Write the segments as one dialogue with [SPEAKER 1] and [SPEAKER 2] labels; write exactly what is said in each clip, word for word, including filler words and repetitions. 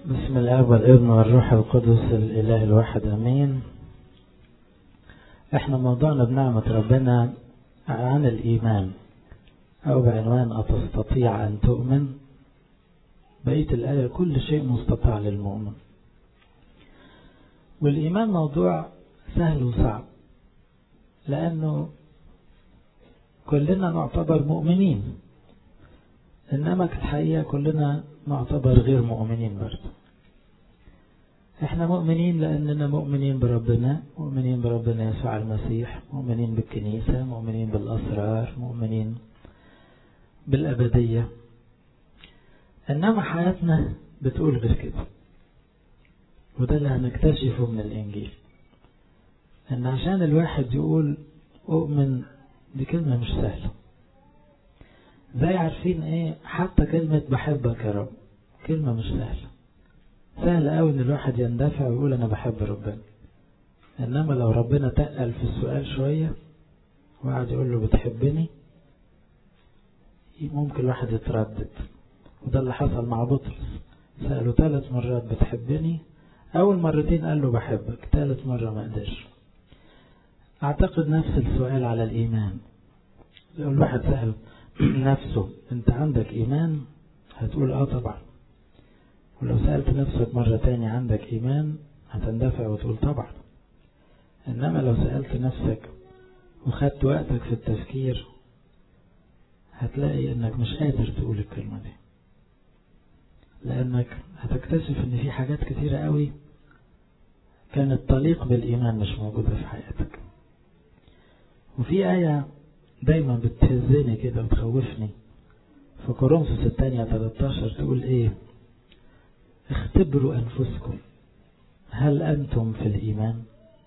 [SPEAKER 1] بسم الله والابن والروح القدس الإله الواحد أمين. احنا موضوعنا بنعمة ربنا عن الإيمان، أو بعنوان أتستطيع أن تؤمن. بقية الآية كل شيء مستطاع للمؤمن. والإيمان موضوع سهل وصعب، لأنه كلنا نعتبر مؤمنين، إنما في الحقيقة كلنا نعتبر غير مؤمنين برضه. احنا مؤمنين لأننا مؤمنين بربنا، مؤمنين بربنا يسوع المسيح، مؤمنين بالكنيسة، مؤمنين بالأسرار، مؤمنين بالأبدية. إنما حياتنا بتقول غير كده، وده اللي هنكتشفه من الإنجيل، إن عشان الواحد يقول أؤمن دي كلمة مش سهلة. زي عارفين ايه، حتى كلمة بحبك يا رب كلمة مش سهلة. سهل قوي ان الواحد يندفع ويقول انا بحب ربنا، انما لو ربنا تقل في السؤال شوية وقعد يقول له بتحبني، ممكن الواحد يتردد. وده اللي حصل مع بطرس، سأله ثلاث مرات بتحبني، اول مرتين قال له بحبك، ثالث مرة ما قدرش. اعتقد نفس السؤال على الايمان. لو الواحد سأل نفسه انت عندك ايمان، هتقول اه طبعا. ولو سألت نفسك مرة تاني عندك ايمان، هتندفع وتقول طبعا. انما لو سألت نفسك وخدت وقتك في التفكير، هتلاقي انك مش قادر تقول الكلمة دي، لانك هتكتشف ان في حاجات كتيرة قوي كانت تليق بالايمان مش موجودة في حياتك. وفي آية دايما بتهزني كده وتخوفني في كورنثوس الثانية ثلاثة عشر، تقول ايه؟ اختبروا انفسكم هل انتم في الايمان.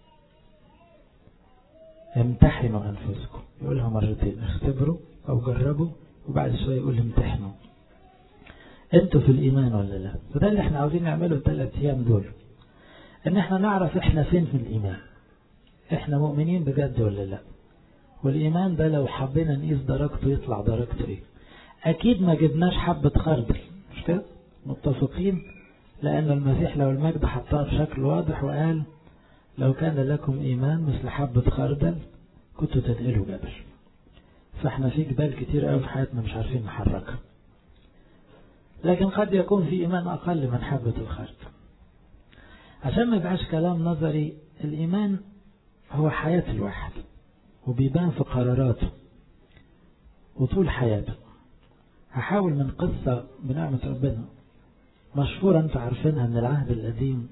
[SPEAKER 1] امتحنوا انفسكم، يقولها مرتين، اختبروا او جربوا، وبعد شوية يقول امتحنوا انتوا في الايمان ولا لا. وده اللي احنا عاوزين نعمله الثلاث ايام دول، ان احنا نعرف احنا فين في الايمان، احنا مؤمنين بجد ولا لا. والإيمان ده لو حبينا نقيس درجته يطلع درجته ايه؟ أكيد ما جبناش حبة خردل، مش كده؟ متفقين؟ لأن المسيح لو المجد حطها بشكل واضح وقال لو كان لكم إيمان مثل حبة خردل كنتوا تنقلوا جبل. فاحنا في جبال كتير قوي في حياتنا مش عارفين نحركها، لكن قد يكون في إيمان أقل من حبة الخردل. عشان ما يبقاش كلام نظري، الإيمان هو حياة الواحد، وبيبان في قراراته وطول حياته. هحاول من قصة بنعمة ربنا مشهورة انت عارفينها من العهد القديم،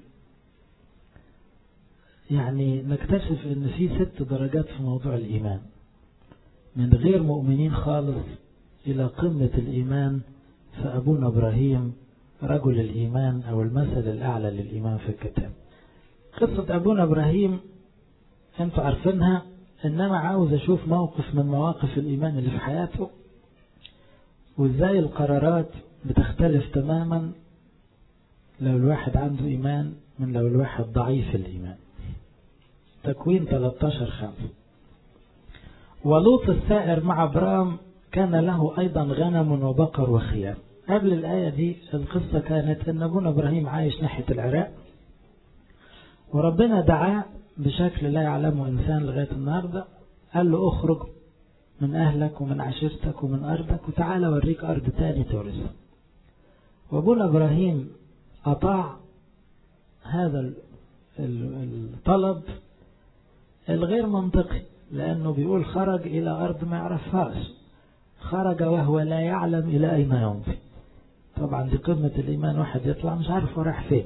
[SPEAKER 1] يعني نكتشف ان في ست درجات في موضوع الإيمان، من غير مؤمنين خالص إلى قمة الإيمان. فأبونا إبراهيم رجل الإيمان، أو المثل الأعلى للإيمان في الكتاب. قصة أبونا إبراهيم انتوا عارفينها، إنما عاوز أشوف موقف من مواقف الإيمان اللي في حياته، وإزاي القرارات بتختلف تماما لو الواحد عنده إيمان من لو الواحد ضعيف الإيمان. تكوين ثلاثة عشر خمسة. ولوط السائر مع أبرام كان له أيضا غنم وبقر وخيام. قبل الآية دي القصة كانت إن أبونا إبراهيم عايش ناحية العراق، وربنا دعاه بشكل لا يعلمه إنسان لغاية النهاردة. قال له اخرج من أهلك ومن عشيرتك ومن أرضك وتعالى وريك أرض تاني تورثها. وابونا إبراهيم أطاع هذا الطلب الغير منطقي، لأنه بيقول خرج إلى أرض ما يعرفهاش، خرج وهو لا يعلم إلى أين يمضي. طبعا دي قمة الإيمان، واحد يطلع مش عارف راح فين.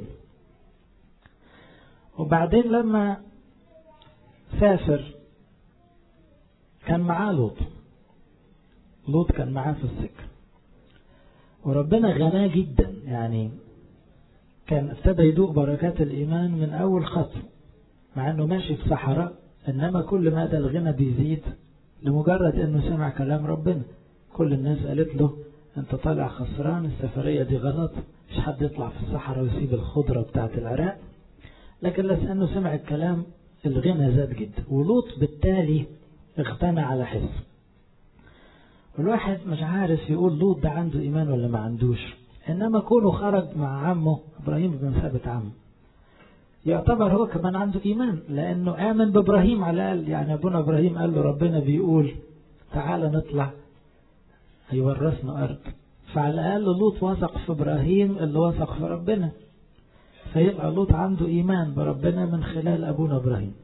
[SPEAKER 1] وبعدين لما سافر كان معاه لوط. لوط كان معاه في السكة، وربنا غناه جدا، يعني كان ابتدى يدوق بركات الإيمان من أول خطوة، مع أنه ماشي في صحراء، إنما كل ما ده الغنى بيزيد لمجرد أنه سمع كلام ربنا. كل الناس قالت له أنت طالع خسران، السفرية دي غلط، مش حد يطلع في الصحراء ويسيب الخضرة بتاعت العراق. لكن لأنه سمع الكلام الغنى زاد جدا، ولوط بالتالي اغتنى على حس. والواحد مش عارف يقول لوط ده عنده إيمان ولا ما عندوش. إنما كونه خرج مع عمه إبراهيم بمثابة عمه يعتبر هو كمان عنده إيمان، لأنه آمن بإبراهيم على الأقل. يعني أبونا إبراهيم قال له ربنا بيقول تعالى نطلع هيورثنا أرض، فعلى الأقل لوط وثق في إبراهيم اللي وثق في ربنا، فيبقى لوط عنده إيمان بربنا من خلال أبونا إبراهيم.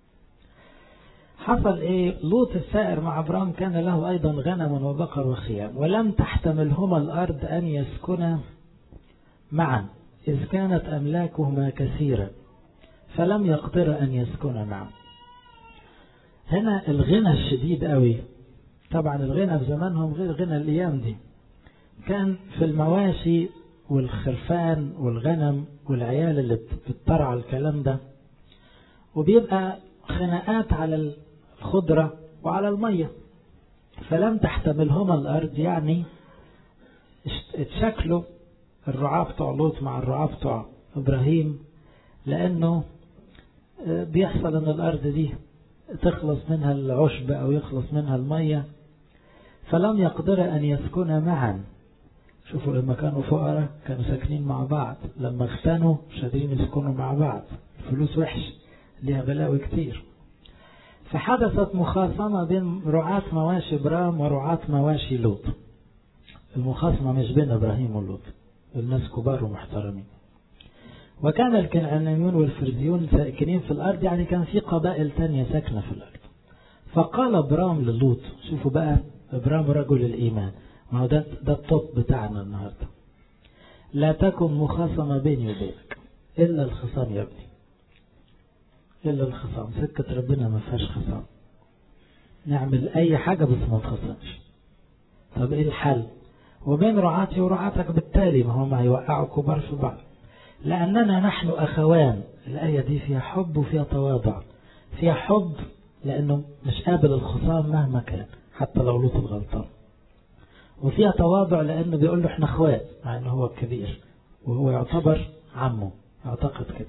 [SPEAKER 1] حصل إيه؟ لوط السائر مع أبرام كان له أيضا غنم وبقر وخيام، ولم تحتملهما الأرض أن يسكنا معا إذ كانت أملاكهما كثيرة فلم يقدر أن يسكن معا. هنا الغنى الشديد قوي. طبعا الغنى في زمانهم غير غنى الأيام دي، كان في المواشي والخرفان والغنم والعيال اللي بتطرع الكلام ده، وبيبقى خناقات على الخضرة وعلى المية، فلم تحتملهما الأرض. يعني اتشكلوا الرعاة بتوع لوط مع الرعاة بتوع إبراهيم، لأنه بيحصل أن الأرض دي تخلص منها العشب أو يخلص منها المية، فلم يقدر أن يسكن معا. شوفوا لما كانوا فقراء كانوا ساكنين مع بعض، لما اختنوا مش قادرين يسكنوا مع بعض، الفلوس وحش ليها بلاوي كتير. فحدثت مخاصمة بين رعاة مواشي إبرام ورعاة مواشي لوط. المخاصمة مش بين إبراهيم ولوط، الناس كبار ومحترمين. وكان الكنعانيون والفرزيون ساكنين في الأرض، يعني كان في قبائل تانية ساكنة في الأرض. فقال إبرام للوط، شوفوا بقى إبرام رجل الإيمان، ما هو ده, ده الطب بتاعنا النهاردة، لا تكن مخاصمة بيني وبينك إلا الخصام يا ابني، إلا الخصام. سكة ربنا ما فيهاش خصام، نعمل أي حاجة بس ما نخصمش. طب إيه الحل؟ وبين رعاتي ورعاتك بالتالي، ما هم هيوقعوا كبار في بعض، لأننا نحن أخوان. الآية دي فيها حب وفيها تواضع. فيها حب لأنه مش قابل الخصام مهما كان حتى لو لوط الغلطان، وفيها تواضع لأنه بيقول له احنا اخوات مع انه هو الكبير وهو يعتبر عمه، اعتقد كده.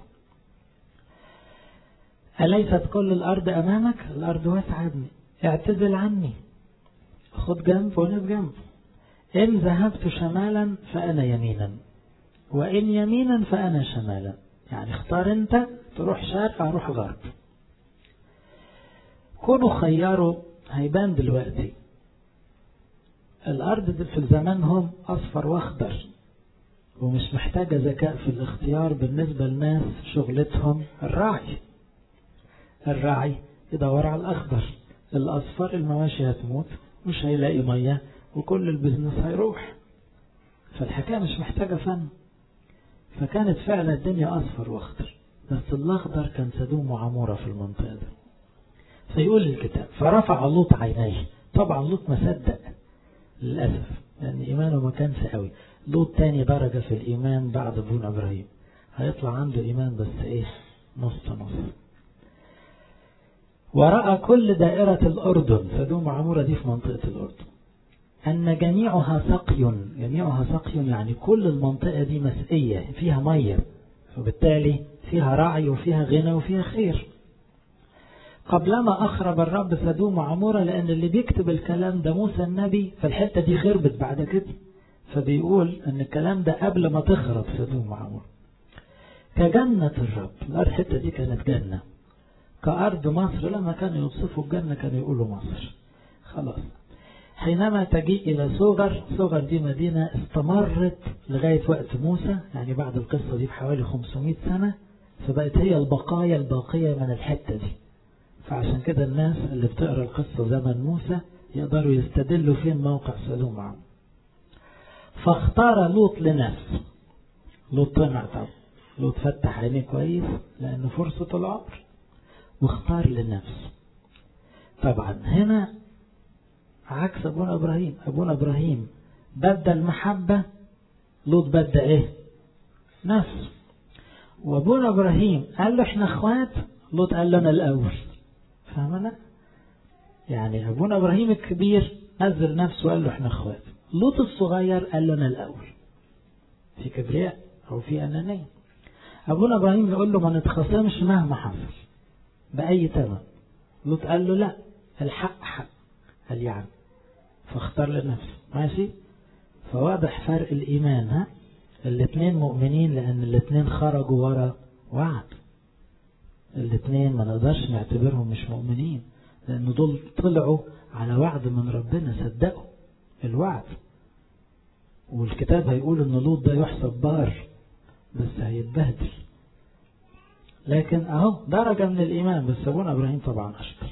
[SPEAKER 1] أليست كل الأرض أمامك؟ الأرض واسعة يا ابني، اعتزل عني، خد جنب وانا بجنب. إن ذهبت شمالا فأنا يمينا، وإن يمينا فأنا شمالا. يعني اختار انت، تروح شرق اروح غرب. كونوا خياروا هيبان دلوقتي الأرض في زمانهم أصفر وأخضر، ومش محتاجة ذكاء في الاختيار بالنسبة للناس شغلتهم الراعي. الراعي يدور على الأخضر، الأصفر المواشي هتموت مش هيلاقي مية وكل البزنس هيروح. فالحكاية مش محتاجة فن. فكانت فعلا الدنيا أصفر وأخضر، بس الأخضر كان سدوم وعمورة في المنطقة دي. فيقول الكتاب فرفع لوط عينيه. طبعا لوط ما صدق للأسف، لأن إيمانه ما كانش قوي. لوط تاني درجة في الإيمان بعد ابونا إبراهيم، هيطلع عنده إيمان بس إيه، نص نص. ورأى كل دائرة الأردن، سدوم وعمورة دي في منطقة الأردن، أن جميعها سقي. جميعها سقي يعني كل المنطقة دي مسقية فيها مية، وبالتالي فيها رعي وفيها غنى وفيها خير. قبلما أخرب الرب سدوم وعمورة، لأن اللي بيكتب الكلام ده موسى النبي، فالحتة دي خربت بعد كده، فبيقول أن الكلام ده قبل ما تخرب سدوم وعمورة. كجنة الرب، الحتة دي كانت جنة، كأرض مصر. لما كانوا يوصفوا الجنة كانوا يقولوا مصر. خلاص. حينما تجيء إلى صغر، صغر دي مدينة استمرت لغاية وقت موسى، يعني بعد القصة دي بحوالي خمسمائة سنة، فبقت هي البقايا الباقية من الحتة دي. فعشان كده الناس اللي بتقرأ القصة زمن موسى يقدروا يستدلوا فين موقع سدوم وعمورة. فاختار لوط لنفسه. لوط طمع طبعا، لوط فتح عينيه كويس لأنه فرصة العمر، واختار لنفسه. طبعا هنا عكس أبونا إبراهيم. أبونا إبراهيم بدل محبة، لوط بدأ إيه؟ نفسه. وأبونا إبراهيم قال له إحنا أخوات، لوط قال له أنا الأول. فهمنا؟ يعني أبونا إبراهيم الكبير نزل نفسه وقال له إحنا أخوات، لوط الصغير قال له أنا الأول. في كبرياء أو في أنانية. أبونا إبراهيم يقول له ما نتخاصمش مهما حصل بأي ثمن. لوط قال له لا، الحق حق. قال يعني فاختار لنفسه. ماشي. فواضح فرق الإيمان. ها الاثنين مؤمنين لأن الاثنين خرجوا ورا وعد. الاثنين ما نقدرش نعتبرهم مش مؤمنين، لأن دول طلعوا على وعد من ربنا، صدقوا الوعد. والكتاب هيقول ان لوط ده يحسب بار بس هيتبهدل، لكن اهو درجة من الإيمان. بس أبونا إبراهيم طبعا أشطر.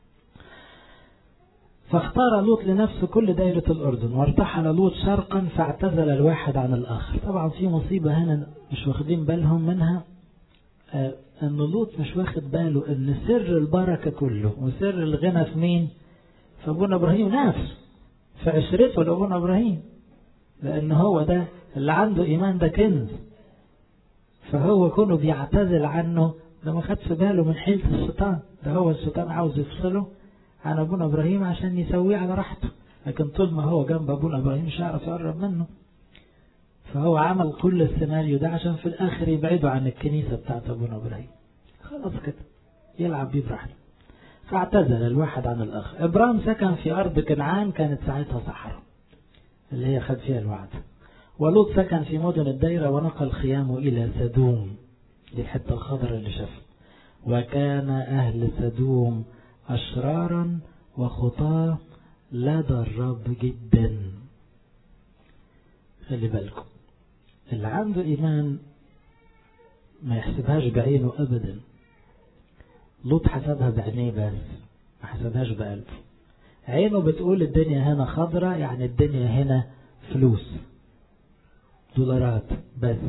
[SPEAKER 1] فاختار لوط لنفسه كل دائرة الأردن، وارتحل لوط شرقا فاعتزل الواحد عن الآخر. طبعا في مصيبة هنا مش واخدين بالهم منها، آه أن لوط مش واخد باله أن سر البركة كله وسر الغنى في مين؟ في أبونا إبراهيم نفسه، في عشرته لأبونا إبراهيم، لأن هو ده اللي عنده إيمان، ده كنز. فهو كونه بيعتزل عنه ده ما خدش باله من حيلة الشيطان، ده هو الشيطان عاوز يفصله عن أبونا إبراهيم عشان يسويه على راحته، لكن طول ما هو جنب أبونا إبراهيم مش هيعرف يقرب منه. فهو عمل كل السيناريو ده عشان في الآخر يبعده عن الكنيسة بتاعت أبونا إبراهيم، خلاص كده يلعب بيه براحته. فاعتزل الواحد عن الآخر. إبراهيم سكن في أرض كنعان، كانت ساعتها صحراء اللي هي خد فيها الوعد. ولوط سكن في مدن الدايرة ونقل خيامه إلى سدوم، دي الحتة الخضر اللي شافها. وكان أهل سدوم أشرارا وخطاة لدى الرب جدا. خلي بالكم، اللي عنده إيمان ما يحسبهاش بعينه أبدا. لوط حسبها بعينيه بس، ما حسبهاش بقلبه. عينه بتقول الدنيا هنا خضرة، يعني الدنيا هنا فلوس دولارات بس.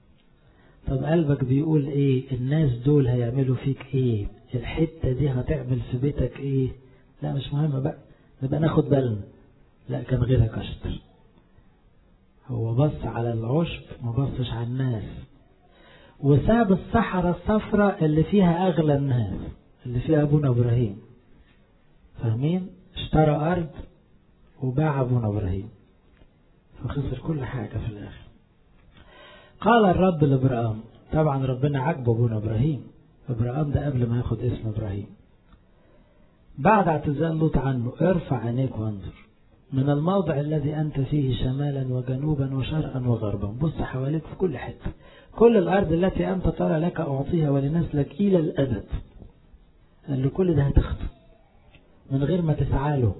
[SPEAKER 1] طب قلبك بيقول ايه؟ الناس دول هيعملوا فيك ايه؟ الحتة دي هتعمل في بيتك ايه؟ لا مش مهم بقى، نبقى ناخد بالنا. لا كان غيرك اشطر، هو بص على العشب ما بصش على الناس، وساب الصحراء الصفراء اللي فيها اغلى الناس اللي فيها ابونا ابراهيم. فاهمين؟ اشترى ارض وباع ابونا ابراهيم، فخسر كل حاجة في الاخر. قال الرب لابراهيم، طبعا ربنا عجبه ابونا ابراهيم، ابراهيم ده قبل ما ياخد اسم ابراهيم. بعد اعتزال لوط عنه، ارفع عينيك وانظر من الموضع الذي انت فيه شمالا وجنوبا وشرقا وغربا. بص حواليك في كل حته، كل الارض التي انت ترى لك اعطيها ولنسلك الى الابد. قال له كل ده هتاخده من غير ما تسعى له،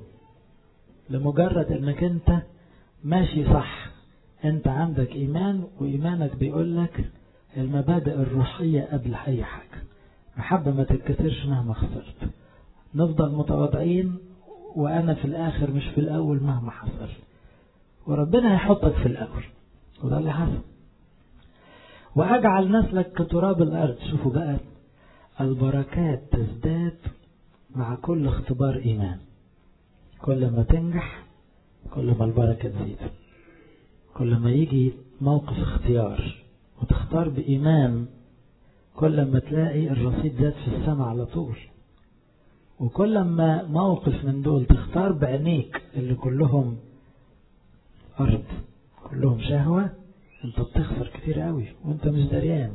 [SPEAKER 1] لمجرد انك انت ماشي صح، انت عندك ايمان، وايمانك بيقول لك المبادئ الروحية قبل اي حاجة. محبة ما تتكسرش مهما خسرت، نفضل متواضعين وانا في الاخر مش في الاول مهما حصل، وربنا هيحطك في الاول، وده اللي حصل. واجعل نسلك كتراب الارض. شوفوا بقى، البركات تزداد مع كل اختبار ايمان. كل ما تنجح كل ما البركة تزيد. كل ما يجي موقف اختيار وتختار بإيمان، كل ما تلاقي الرصيد زاد في السماء على طول. وكل ما موقف من دول تختار بعينيك اللي كلهم أرض كلهم شهوة، انت بتخسر كتير قوي وانت مش دريان.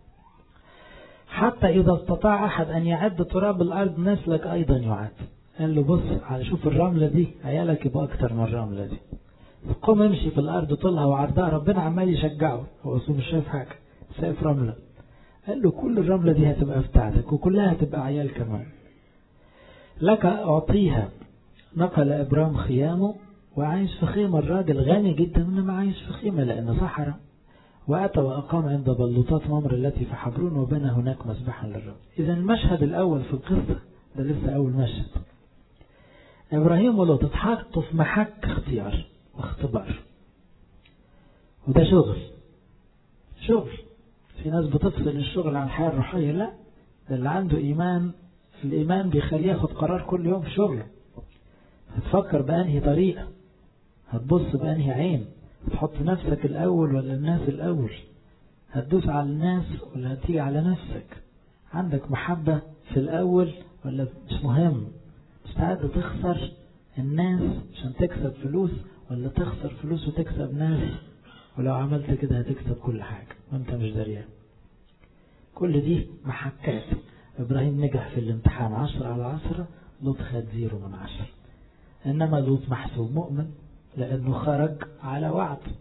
[SPEAKER 1] حتى إذا استطاع أحد أن يعد تراب الأرض نسلك أيضا يعد. قال له بص على شوف الرملة دي، عيالك يبقى أكتر من الرملة دي. قم امشي في الأرض طولها وعرضها. ربنا عمال يشجعه، هو أصلا مش شايف حاجة، شايف رملة. قال له كل الرملة دي هتبقى بتاعتك وكلها هتبقى عيال كمان. لك أعطيها. نقل إبرام خيامه وعايش في خيمة. الراجل غني جدا إنما عايش في خيمة لأنه صحراء. وأتى وأقام عند بلوطات ممر التي في حبرون وبنى هناك مسبحا للرب. إذا المشهد الأول في القصة ده لسه أول مشهد. إبراهيم ولوط اتحطوا في محك اختيار واختبار، وده شغل شغل. في ناس بتفصل الشغل عن الحياة الروحية، لا، ده اللي عنده إيمان، الإيمان بيخليه ياخد قرار كل يوم في شغله. هتفكر بأنهي طريقة، هتبص بأنهي عين، هتحط نفسك الأول ولا الناس الأول، هتدوس على الناس ولا هتيجي على نفسك، عندك محبة في الأول ولا مش مهم، مستعد تخسر الناس عشان تكسب فلوس ولا تخسر فلوس وتكسب ناس، ولو عملت كده هتكسب كل حاجة وانت مش دريان. كل دي محكات. إبراهيم نجح في الامتحان عشرة على عشرة، لوط خد زيرو من عشرة. إنما لوط محسوب مؤمن لأنه خرج على وعد،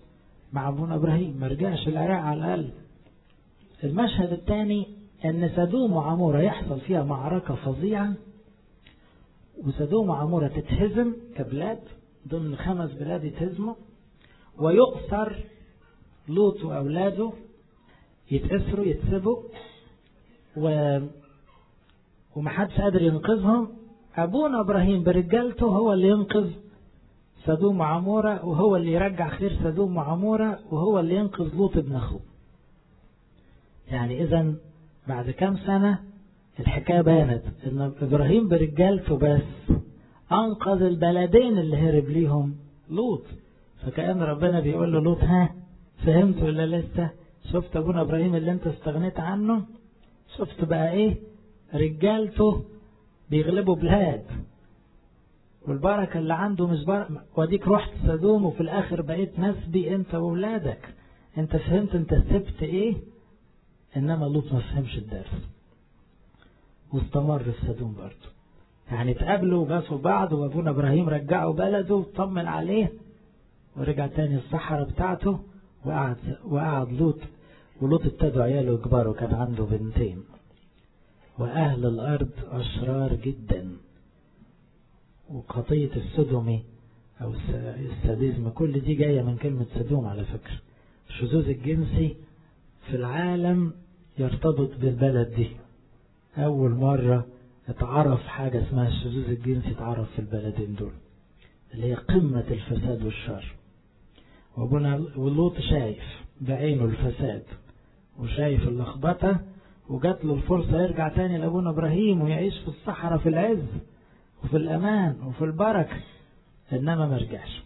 [SPEAKER 1] مع ابونا ابراهيم، ما رجعش العراق على الاقل. المشهد الثاني ان سدوم وعمورة يحصل فيها معركة فظيعة، وسدوم وعمورة تتهزم كبلاد ضمن خمس بلاد يتهزموا، ويؤثر لوط واولاده يتأسروا يتسبوا، و ومحدش قادر ينقذهم. ابونا ابراهيم برجالته هو اللي ينقذ سدوم وعمورة، وهو اللي يرجع خير سدوم وعمورة، وهو اللي ينقذ لوط ابن اخوه. يعني اذا بعد كام سنة الحكاية بانت ان ابراهيم برجالته بس انقذ البلدين اللي هرب ليهم لوط. فكأن ربنا بيقول له لوط ها فهمت ولا لسه؟ شفت ابونا ابراهيم اللي انت استغنيت عنه؟ شفت بقى ايه رجالته بيغلبوا بلاد، والبركة اللي عنده مش بركة. وديك رحت سدوم وفي الاخر بقيت نسبي انت وولادك. انت فهمت انت سبت ايه؟ انما لوط ما فهمش الدرس واستمر في سدوم برضه. يعني اتقابلوا وباسوا بعض، وابونا ابراهيم رجعوا بلده وطمن عليه، ورجع تاني الصحراء بتاعته، وقعد وقعد لوط. ولوط ابتدوا عياله يكبروا، كان عنده بنتين. واهل الارض اشرار جدا، وخطية السدومي او الساديزم كل دي جاية من كلمة سدوم على فكرة. الشذوذ الجنسي في العالم يرتبط بالبلد دي. اول مرة اتعرف حاجة اسمها الشذوذ الجنسي، اتعرف في البلدين دول اللي هي قمة الفساد والشر. وابونا ولوط شايف بعينه الفساد وشايف اللخبطة، وجات له الفرصة يرجع تاني لابونا ابراهيم ويعيش في الصحراء في العز وفي الامان وفي البركة، انما ما رجعش.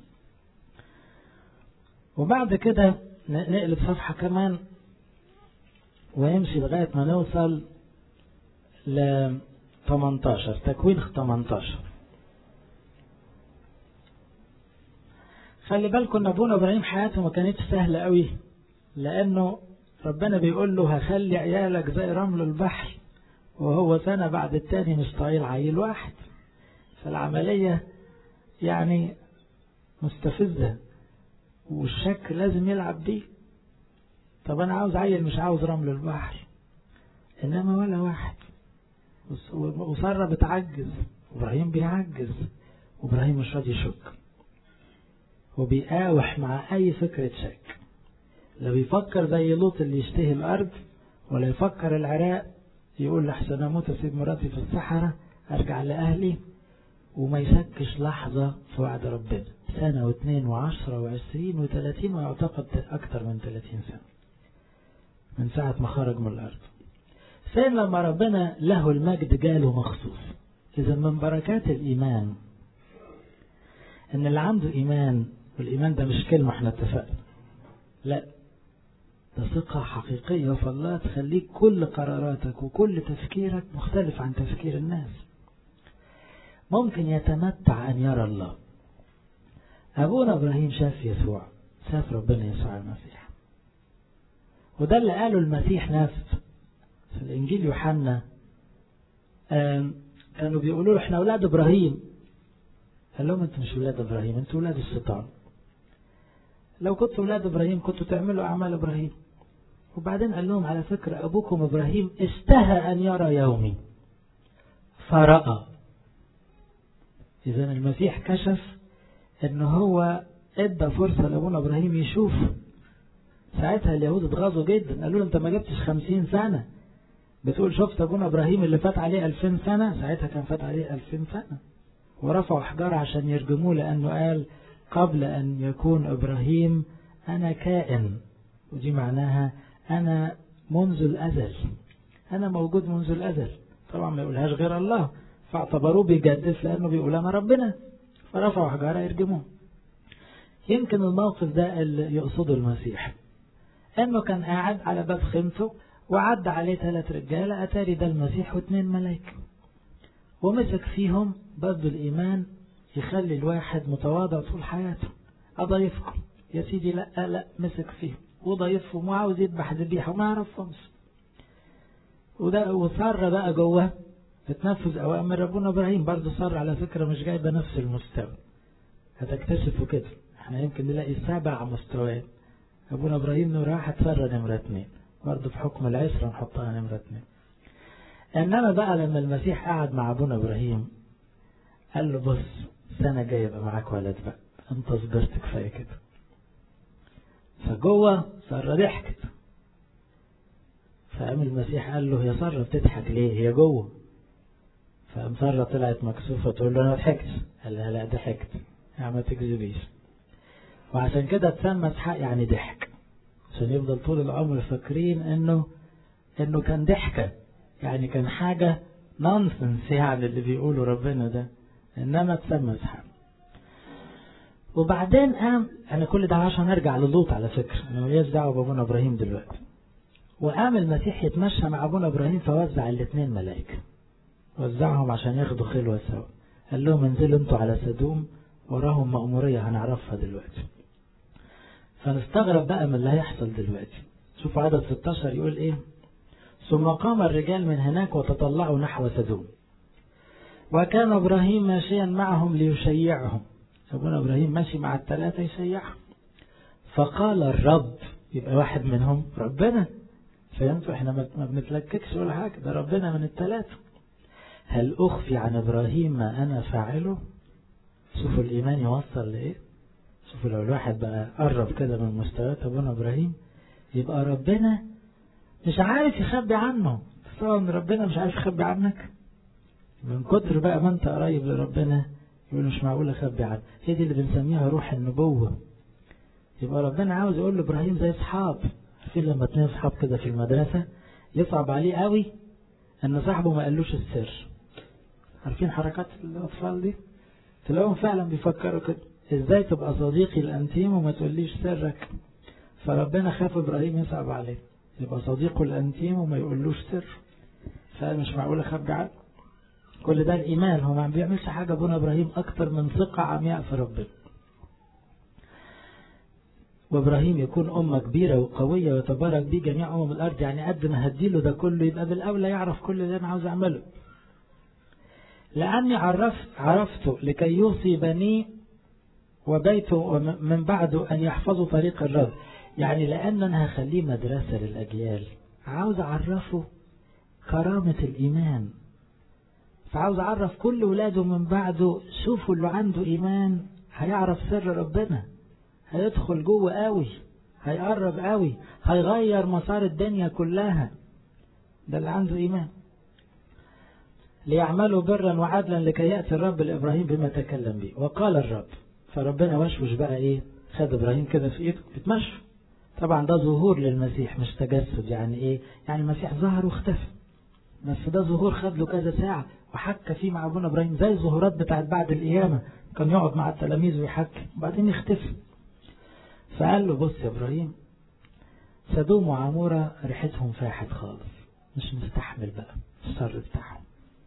[SPEAKER 1] وبعد كده نقلب صفحة كمان ويمشي لغاية ما نوصل ل ثمانية عشر، تكوين ثمانية عشر. خلي بالكم ان ابونا ابراهيم حياته ما كانتش سهلة قوي، لانه ربنا بيقول له هخلي عيالك زي رمل البحر، وهو سنة بعد التاني مش طايل عيل واحد. فالعملية يعني مستفزة، والشك لازم يلعب بيه. طب انا عاوز عيل مش عاوز رمل البحر، انما ولا واحد. وسارة بتعجز، وابراهيم بيعجز، وابراهيم مش راضي يشك، وبيقاوح مع اي فكرة شك. لا بيفكر زي لوط اللي يشتهي الارض، ولا يفكر العراق يقول لحسن اموت اسيب مراتي في الصحراء ارجع لاهلي، وما يشكش لحظة في وعد ربنا. سنة واثنين وعشرة وعشرين وثلاثين، ويعتقد اكتر من ثلاثين سنة من ساعة ما خرج من الارض. فين لما ربنا له المجد جاله مخصوص. إذا من بركات الإيمان إن اللي عنده إيمان، والإيمان ده مش كلمة احنا اتفقنا، لا ده ثقة حقيقية في الله تخليك كل قراراتك وكل تفكيرك مختلف عن تفكير الناس. ممكن يتمتع أن يرى الله. أبونا إبراهيم شاف يسوع، شاف ربنا يسوع المسيح، وده اللي قاله المسيح نفسه في الإنجيل يوحنا. كانوا بيقولوا له احنا أولاد إبراهيم. قال لهم انتوا مش أولاد إبراهيم، انتوا أولاد الشيطان. لو كنتوا أولاد إبراهيم كنتوا تعملوا أعمال إبراهيم. وبعدين قال لهم على فكرة أبوكم إبراهيم اشتهى أن يرى يومي فرأى. إذن المسيح كشف أنه هو ادى فرصة لأبونا إبراهيم يشوف. ساعتها اليهود اتغاظوا جدا، قالوا له انت ما جبتش خمسين سنة بتقول شفت أبونا إبراهيم اللي فات عليه ألفين سنة. ساعتها كان فات عليه ألفين سنة، ورفعوا حجار عشان يرجموه، لأنه قال قبل أن يكون إبراهيم أنا كائن. ودي معناها أنا منذ الأزل، أنا موجود منذ الأزل. طبعا ما يقولهاش غير الله، فاعتبروه بيجدف لأنه بيقول أنا ربنا، فرفعوا حجارة يرجموه. يمكن الموقف ده اللي يقصده المسيح، أنه كان قاعد على باب خيمته وعد عليه ثلاث رجالة، أتاري ده المسيح واثنين ملاك، ومسك فيهم برضو الإيمان يخلي الواحد متواضع طول حياته. أضيفكم يا سيدي، لا لا مسك فيهم وضيفهم وعاوز يذبح ذبيحة وما يعرفهمش. وده وصار بقى جوه بتنفذ أوامر ربنا. إبراهيم برضو صار على فكرة مش جايبة نفس المستوى، هتكتشفوا كده. احنا يمكن نلاقي سبع مستويات، أبونا إبراهيم نمرة واحد، سارة نمرة اتنين، برضه في حكم العسرة نحطها نمرة اتنين. إنما بقى لما المسيح قعد مع أبونا إبراهيم قال له بص السنة جاية يبقى معاك ولد بقى، أنت صبرت كفاية كده. فجوه سارة ضحكت، فقام المسيح قال له يا سارة بتضحك ليه؟ هي جوه. فقام سارة طلعت مكسوفة تقول له أنا ما ضحكتش. قال لها لا ضحكت، يعني ما تكذبيش. وعشان كده تسمى اسحاق يعني ضحك، عشان يفضل طول العمر فاكرين انه انه كان ضحكة، يعني كان حاجة نونسنس يعني اللي بيقوله ربنا ده، انما تسمى اسحاق. وبعدين قام، انا كل ده عشان ارجع للوط على فكرة، انا ماليش دعوة بابونا ابراهيم دلوقتي. وقام المسيح يتمشى مع ابونا ابراهيم فوزع الاثنين ملائكة، وزعهم عشان ياخدوا خلوة سوا. قال لهم انزلوا انتوا على سدوم، وراهم مأمورية هنعرفها دلوقتي. فنستغرب بقى من اللي هيحصل دلوقتي. شوفوا عدد ستاشر يقول ايه: ثم قام الرجال من هناك وتطلعوا نحو سدوم، وكان ابراهيم ماشيا معهم ليشيعهم. ابونا ابراهيم ماشي مع الثلاثة يشيعهم. فقال الرب، يبقى واحد منهم ربنا، فهمتوا؟ احنا ما بنتلككش ولا حاجة، ده ربنا من الثلاثة. هل اخفي عن ابراهيم ما انا فاعله؟ شوفوا الايمان يوصل لايه. شوفوا لو الواحد بقى قرب كده من مستويات ابونا ابراهيم، يبقى ربنا مش عارف يخبي عنه. تصور ان ربنا مش عارف يخبي عنك؟ من كتر بقى ما انت قريب لربنا يقول مش معقول اخبي عنه. هي دي اللي بنسميها روح النبوة. يبقى ربنا عاوز يقول لابراهيم زي اصحاب، عارفين لما اتنين اصحاب كده في المدرسة يصعب عليه قوي ان صاحبه ما قالوش السر. عارفين حركات الاطفال دي؟ تلاقوهم فعلا بيفكروا كده، ازاي تبقى صديقي الانتيم وما تقوليش سرك. فربنا خاف ابراهيم يصعب عليه، يبقى صديقه الانتيم وما يقولوش سر، فمش معقول اخبي عنه. كل ده الايمان، هو ما بيعملش حاجه ابونا ابراهيم اكتر من ثقه عمياء في ربنا. وابراهيم يكون امه كبيره وقويه ويتبارك بيه جميع امم الارض، يعني قد ما هديله ده كله يبقى بالاولى يعرف كل اللي انا عاوز اعمله. لاني عرفت عرفته لكي يوصي بني وبيته من بعده أن يحفظوا طريق الرب، يعني لأن أنا هخليه مدرسة للأجيال، عاوز أعرفه كرامة الإيمان. فعاوز أعرف كل ولاده من بعده، شوفوا اللي عنده إيمان هيعرف سر ربنا، هيدخل جوه قوي، هيقرب قوي، هيغير مسار الدنيا كلها. ده اللي عنده إيمان. ليعملوا برا وعدلا لكي يأتي الرب لإبراهيم بما تكلم به. وقال الرب، فربنا وشوش بقى ايه، خد ابراهيم كده في ايده اتمشوا. طبعا ده ظهور للمسيح مش تجسد، يعني ايه؟ يعني المسيح ظهر واختفى، بس ده ظهور خد له كذا ساعة وحكى فيه مع ابونا ابراهيم، زي الظهورات بتاعت بعد القيامة، كان يقعد مع التلاميذ ويحكي وبعدين يختفي. فقال له بص يا ابراهيم، سدوم وعمورة ريحتهم فاحت خالص، مش مستحمل بقى الشر بتاعهم،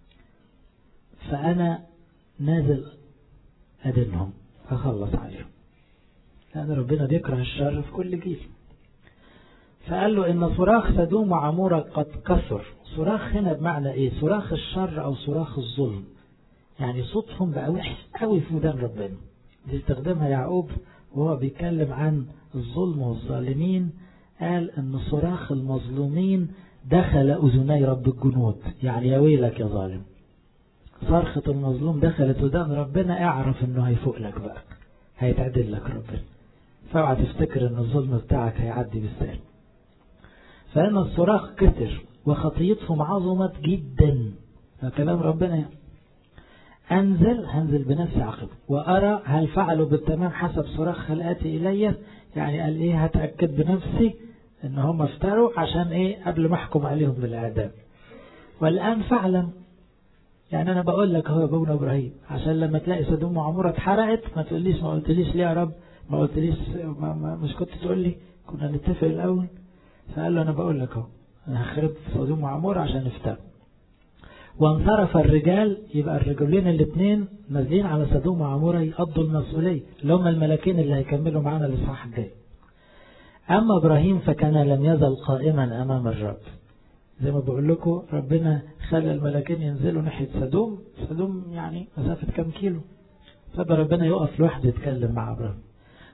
[SPEAKER 1] فانا نازل ادينهم هخلص عليهم، لأن ربنا بيكره الشر في كل جيل. فقال له إن صراخ سدوم وعمورة قد كثر. صراخ هنا بمعنى إيه؟ صراخ الشر أو صراخ الظلم، يعني صوتهم بقى وحش قوي في ودان ربنا. دي استخدمها يعقوب وهو بيتكلم عن الظلم والظالمين، قال إن صراخ المظلومين دخل أذني رب الجنود، يعني يا ويلك يا ظالم. صرخة المظلوم دخلت ودان ربنا، اعرف انه هيفوق لك بقى، هيتعدل لك ربنا. فاوعى تفتكر ان الظلم بتاعك هيعدي بالسهل. فان الصراخ كتر وخطيتهم عظمت جدا. كلام ربنا يعني. انزل هنزل بنفسي عقب وارى هل فعلوا بالتمام حسب صراخ خلقاتي الي، يعني قال ايه، هتأكد بنفسي ان هم افتروا عشان ايه قبل ما احكم عليهم بالاعدام. والان فعلا، يعني انا بقول لك هو ابونا ابراهيم عشان لما تلاقي سدوم وعمورة اتحرقت ما تقوليش ما قلتليش ليه يا رب، ما قلتليش ما ما مش كنت تقول لي كنا نتفق الاول. فقال له انا بقول لك اهو انا هخرب سدوم وعمورة عشان افتروا. وانصرف الرجال، يبقى الرجلين الاثنين نازلين على سدوم وعمورة يقضوا المسؤولية، اللي هم الملاكين اللي هيكملوا معانا الاصحاح الجاي. اما ابراهيم فكان لم يزل قائما امام الرب. زي ما بقول لكم ربنا خلى الملاكين ينزلوا ناحية سدوم، سدوم يعني مسافة كم كيلو، فبقى ربنا يقف لوحده يتكلم مع ابراهيم.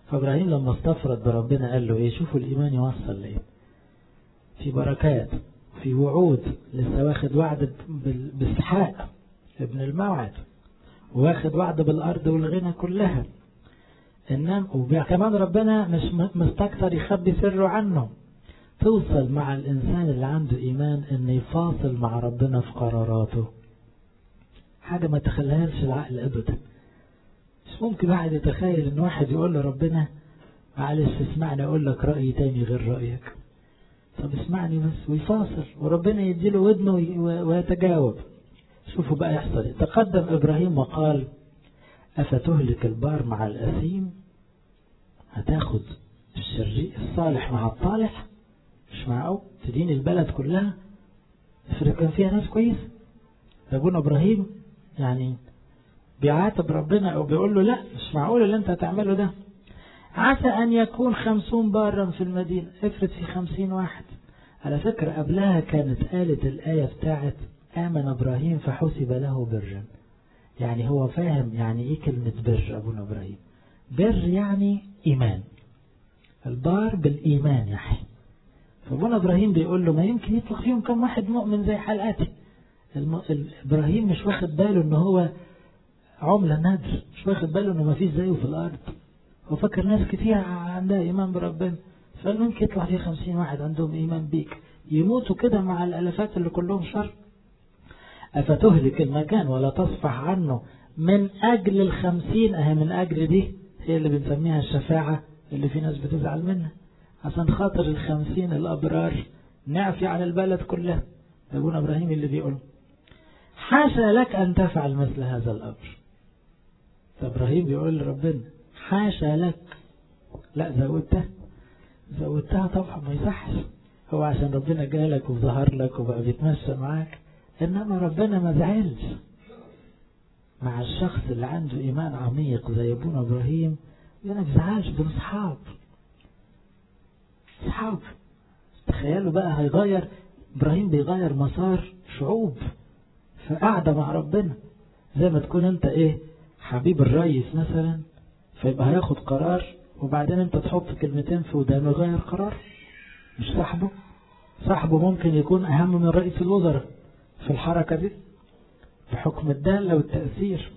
[SPEAKER 1] فإبراهيم لما استفرد بربنا قال له إيه؟ شوفوا الإيمان يوصل ليه، في بركات، في وعود، لسه واخد وعد بإسحاق ابن الموعد، واخد وعد بالأرض والغنى كلها، إنما وكمان ربنا مش مستكتر يخبي سره عنه. توصل مع الإنسان اللي عنده إيمان إن يفاصل مع ربنا في قراراته، حاجة ما تخليهاش العقل أبدا. مش ممكن واحد يتخيل إن واحد يقول لربنا معلش اسمعني أقول لك رأي تاني غير رأيك، طب اسمعني بس، ويفاصل وربنا يديله ودنه ويتجاوب. شوفوا بقى يحصل. تقدم إبراهيم وقال أفتهلك البار مع الأثيم؟ هتاخد الشرير الصالح مع الطالح؟ مش معقول تدين البلد كلها؟ افرض كان فيها ناس كويس. ابونا إبراهيم يعني بيعاتب ربنا أو بيقول له لا مش معقول اللي انت هتعمله ده. عسى أن يكون خمسون بارا في المدينة، افرض في خمسين واحد. على فكرة قبلها كانت قالت الآية بتاعت آمن إبراهيم فحسب له برا، يعني هو فاهم يعني إيه كلمة بر. أبونا إبراهيم بر يعني إيمان، البار بالإيمان يحيى. فأبونا إبراهيم بيقول له ما يمكن يطلق فيهم كم واحد مؤمن زي حلقاتي. الم... إبراهيم مش واخد باله إنه هو عملة نادر، مش واخد باله إنه ما فيش زيه في الأرض. هو فكر ناس كتير عندها إيمان بربنا، فقال ممكن يطلع فيه خمسين واحد عندهم إيمان بيك يموتوا كده مع الألفات اللي كلهم شر. أفتهلك المكان ولا تصفح عنه من أجل الخمسين؟ أهي من أجل دي هي اللي بنسميها الشفاعة اللي في ناس بتزعل منها، عشان خاطر الخمسين الأبرار نعفي عن البلد كلها. أبونا إبراهيم اللي بيقول حاشا لك أن تفعل مثل هذا الأمر. إبراهيم بيقول لربنا حاشا لك، لا زودتها زودتها طبعا ما يصحش. هو عشان ربنا جالك وظهر لك وبقى بيتمشى معاك، إنما ربنا ما زعلش مع الشخص اللي عنده إيمان عميق زي أبونا إبراهيم. ما بيزعلش، دول أصحاب أصحاب. تخيلوا بقى هيغير إبراهيم، بيغير مسار شعوب في قاعدة مع ربنا. زي ما تكون أنت إيه حبيب الرئيس مثلا، فيبقى هياخد قرار وبعدين أنت تحط كلمتين في ودانه يغير قرار. مش صاحبه؟ صاحبه ممكن يكون أهم من رئيس الوزراء في الحركة دي بحكم الدالة والتأثير.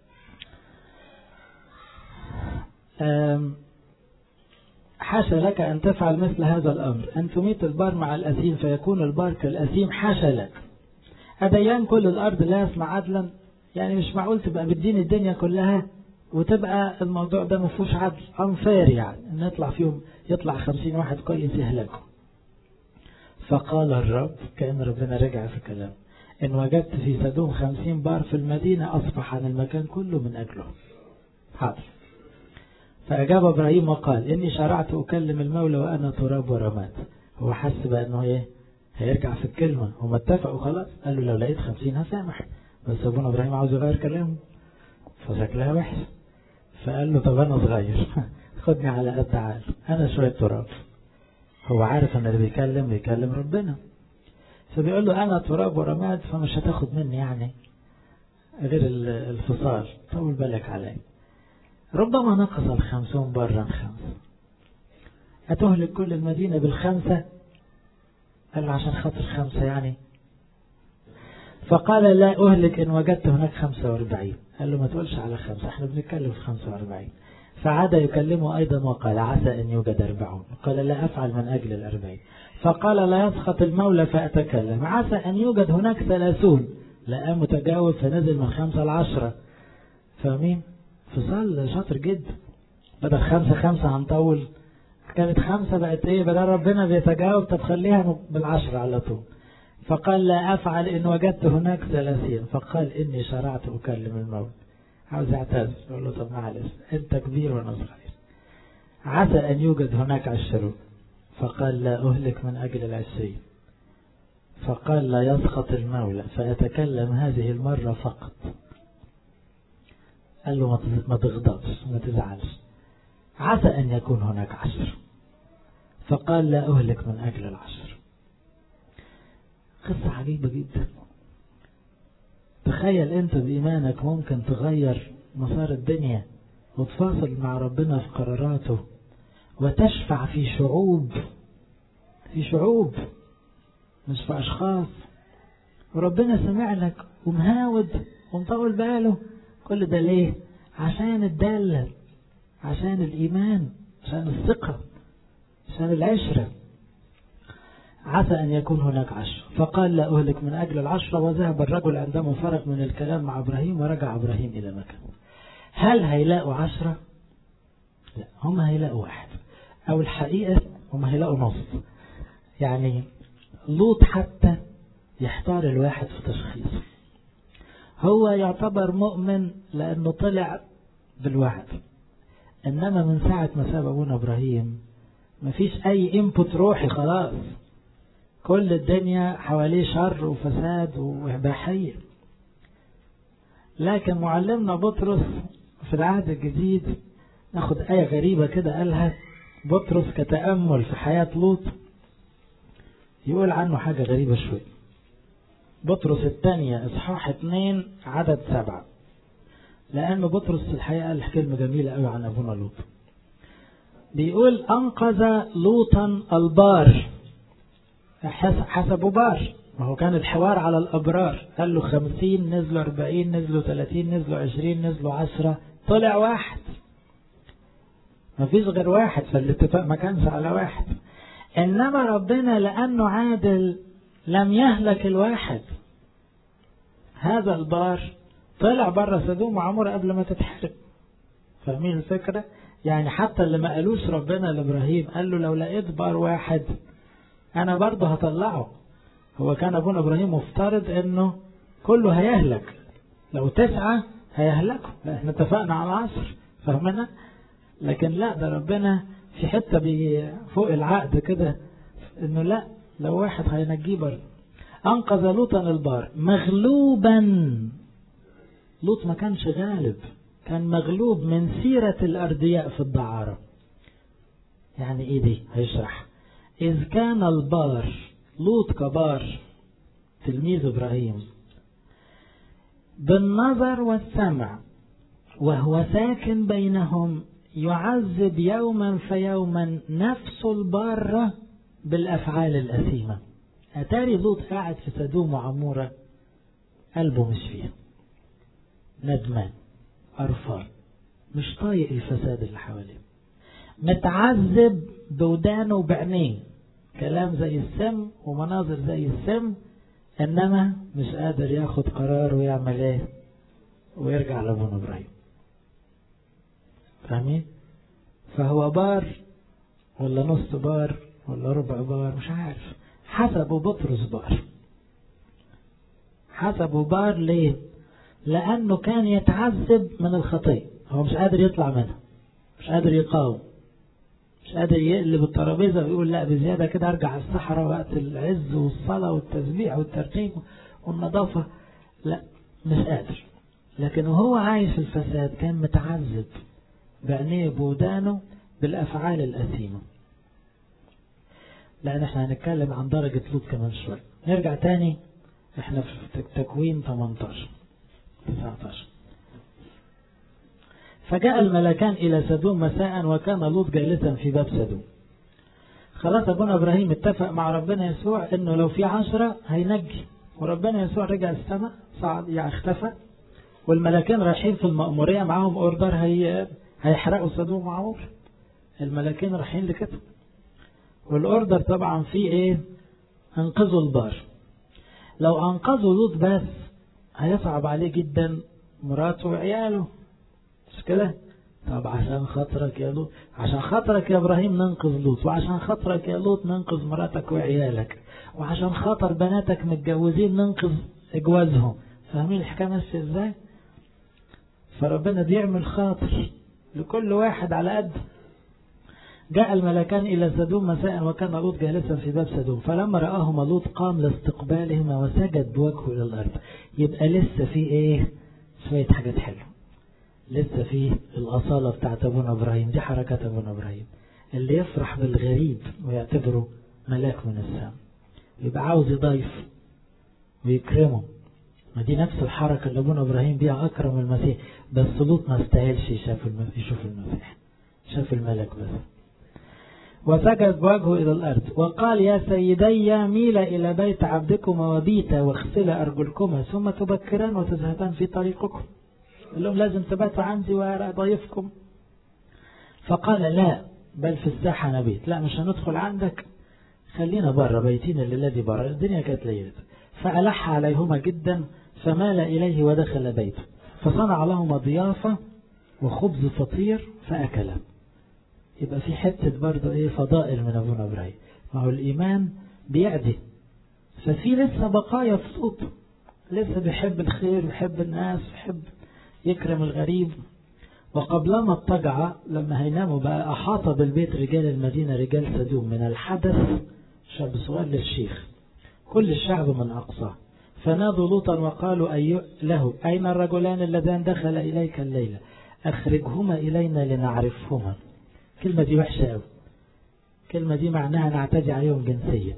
[SPEAKER 1] حاشا لك أن تفعل مثل هذا الأمر، أن تميت البار مع الأثيم فيكون البار كالأثيم. حاشا لك. أديان كل الأرض لا يسمع عدلا، يعني مش معقول تبقى بالدين الدنيا كلها وتبقى الموضوع ده مفهوش عدل، أنفير يعني أن يطلع فيهم يطلع خمسين واحد كويس يهلكوا. فقال الرب، كأن ربنا رجع في كلام، إن وجدت في سدوم خمسين بار في المدينة أصبح عن المكان كله من أجله. حاضر. فأجاب إبراهيم وقال إني شرعت أكلم المولى وأنا تراب ورماد. هو حس بقى أنه إيه هيرجع في الكلمة، هم اتفقوا خلاص. قال له لو لقيت خمسين هسامح، بس أبونا إبراهيم عاوز يغير كلامه فشكلها وحش. فقال له طب أنا صغير خدني على قد عقل، أنا شوية تراب. هو عارف أن اللي بيكلم بيكلم ربنا، فبيقول له أنا تراب ورماد، فمش هتاخد مني يعني غير الفصال، طول بالك علي. ربما نقص الخمسون برا خمسة، أتهلك كل المدينة بالخمسة؟ قال له عشان خاطر خمسة يعني. فقال لا أهلك إن وجدت هناك خمسة واربعين. قال له ما تقولش على خمسة، احنا بنتكلم في خمسة واربعين. فعاد يكلمه أيضا وقال عسى أن يوجد أربعون. قال لا أفعل من أجل الأربعين. فقال لا يسخط المولى فأتكلم، عسى أن يوجد هناك ثلاثون. لقى متجاوب فنزل من خمسة لعشرة. فاهمين؟ فصل شاطر جدا. بدل خمسة خمسة هنطول، كانت خمسة بقت ايه، بدل ربنا بيتجاوب طب خليها بالعشرة على طول. فقال لا أفعل إن وجدت هناك ثلاثين. فقال إني شرعت أكلم المولى. عاوز يعتذر، يقول له طب معلش أنت كبير وأنا صغير. عسى أن يوجد هناك عشرون. فقال لا أهلك من أجل العشرين. فقال لا يسخط المولى فأتكلم هذه المرة فقط. قال له ما تغضبش ما تزعلش، عسى أن يكون هناك عشر. فقال لا أهلك من أجل العشر. قصة عجيبة جدا. تخيل أنت بإيمانك ممكن تغير مسار الدنيا وتفاصل مع ربنا في قراراته وتشفع في شعوب، في شعوب مش في أشخاص، وربنا سمع لك ومهاود ومطول باله. كل ده ليه؟ عشان الدالة، عشان الإيمان، عشان الثقة، عشان العشرة. عسى أن يكون هناك عشرة، فقال لا أهلك من أجل العشرة. وذهب الرجل عندما فرغ من الكلام مع إبراهيم ورجع إبراهيم إلى مكانه. هل هيلاقوا عشرة؟ لا، هم هيلاقوا واحد، أو الحقيقة هم هيلاقوا نص. يعني لوط حتى يحتار الواحد في تشخيصه. هو يعتبر مؤمن لأنه طلع بالوعد، إنما من ساعة ما ساب أبونا إبراهيم مفيش أي إنبوت روحي، خلاص كل الدنيا حواليه شر وفساد وإباحية. لكن معلمنا بطرس في العهد الجديد ناخد آية غريبة كده قالها بطرس كتأمل في حياة لوط، يقول عنه حاجة غريبة شوي. بطرس الثانية إصحاح اتنين عدد سبعة، لأن بطرس في الحقيقة قال كلمة جميلة قوي عن أبونا لوط. بيقول أنقذ لوطا البار، حسبه بار، ما هو كان الحوار على الأبرار، قال له خمسين نزلوا أربعين نزلوا ثلاثين نزلوا عشرين نزلوا عشرة، طلع واحد، ما فيش غير واحد، فالاتفاق ما كانش على واحد. إنما ربنا لأنه عادل لم يهلك الواحد، هذا البار طلع برا سدوم وعمورة قبل ما تتحرق. فاهمين الفكرة؟ يعني حتى اللي ما قالوش ربنا لإبراهيم قال له لو لقيت بار واحد أنا برضه هطلعه. هو كان أبونا إبراهيم مفترض إنه كله هيهلك، لو تسعة هيهلكوا، احنا اتفقنا على عشر، فاهمنا؟ لكن لا، ده ربنا في حتة فوق العقد كده إنه لا، لو واحد هينجيه برضه. أنقذ لوطا البار مغلوبا. لوط ما كانش غالب، كان مغلوب من سيرة الأردياء في الدعارة. يعني إيه دي؟ هيشرح. إذ كان البار، لوط كبار تلميذ إبراهيم، بالنظر والسمع وهو ساكن بينهم، يعذب يوما فيوما نفس البارة بالأفعال الأثيمة. أتاري لوط قاعد في سدوم وعمورة قلبه مش فيها، ندمان قرفان، مش طايق الفساد اللي حواليه، متعذب بودانه وبعينيه، كلام زي السم ومناظر زي السم، إنما مش قادر ياخد قرار ويعمل ايه ويرجع لابونا إبراهيم. فاهمين؟ فهو بار ولا نص بار ولا ربع بار مش عارف، حسبه بطرس بار. حسبه بار ليه؟ لأنه كان يتعذب من الخطية، هو مش قادر يطلع منها، مش قادر يقاوم، مش قادر يقلب الترابيزة ويقول لا بزيادة كده أرجع الصحراء وقت العز والصلاة والتسبيح والترتيب والنظافة، لا مش قادر. لكن وهو عايش في الفساد كان متعذب بعينيه بودانه بالأفعال الأثيمة. لأن احنا هنتكلم عن درجة لوط كمان شوية. نرجع تاني، احنا في تكوين ثمانية عشر تسعة عشر. فجاء الملكان إلى سدوم مساء وكان لوط جالسا في باب سدوم. خلاص أبونا إبراهيم اتفق مع ربنا يسوع إنه لو في عشرة هينجي، وربنا يسوع رجع السماء صعد يعني اختفى، والملكين رايحين في المأمورية معاهم أوردر هي هيحرقوا سدوم وعمور. الملكين رايحين لكده، والأوردر طبعا فيه إيه؟ انقذوا البار. لو انقذوا لوط بس هيصعب عليه جدا مراته وعياله، مش كده؟ طب عشان خاطرك يا لوط، عشان خاطرك يا إبراهيم ننقذ لوط، وعشان خاطرك يا لوط ننقذ مراتك وعيالك، وعشان خاطر بناتك متجوزين ننقذ اجوازهم. فاهمين الحكاية ماشية ازاي؟ فربنا بيعمل خاطر لكل واحد على قد. جاء الملكان إلى سدوم مساء وكان لوط جالسا في باب سدوم، فلما رآهما لوط قام لاستقبالهما وسجد بوجهه إلى الأرض. يبقى لسه في إيه؟ شوية حاجات حلوة، لسه في الأصالة بتاعت أبونا إبراهيم. دي حركات أبونا إبراهيم اللي يفرح بالغريب ويعتبره ملاك من السماء، يبقى عاوز يضيف ويكرمه ما دي نفس الحركة اللي ابونا ابراهيم بيها اكرم المسيح، بس لوط ما استاهلش يشوف يشوف المسيح، شاف الملك بس. وسجد بوجهه الى الارض وقال يا سيدي ميل الى بيت عبدكما وبيتا واغسلا ارجلكما ثم تبكران وتذهبان في طريقكم. قال لهم لازم تباتوا عندي وضيفكم. فقال لا بل في الساحة نبيت. لا مش هندخل عندك، خلينا بره بيتين الليلة دي بره، الدنيا كانت ليلة. فألح عليهما جدا فمال إليه ودخل بيته فصنع لهما ضيافة وخبز فطير فأكلا. يبقى في حتة برضو ايه فضائل من ابونا ابراهيم. ما هو الإيمان بيعدي، ففي لسه بقايا في صوته، لسه بيحب الخير ويحب الناس ويحب يكرم الغريب. وقبلما اضطجع لما هيناموا بقى أحاط بالبيت رجال المدينة رجال سدوم من الحدث شاب صغير للشيخ كل الشعب من أقصاه. فنادوا لوطا وقالوا أي له أين الرجلان اللذان دخل إليك الليلة أخرجهما إلينا لنعرفهما. كلمة دي وحشة أوي، كلمة دي معناها نعتدي عليهم جنسيا.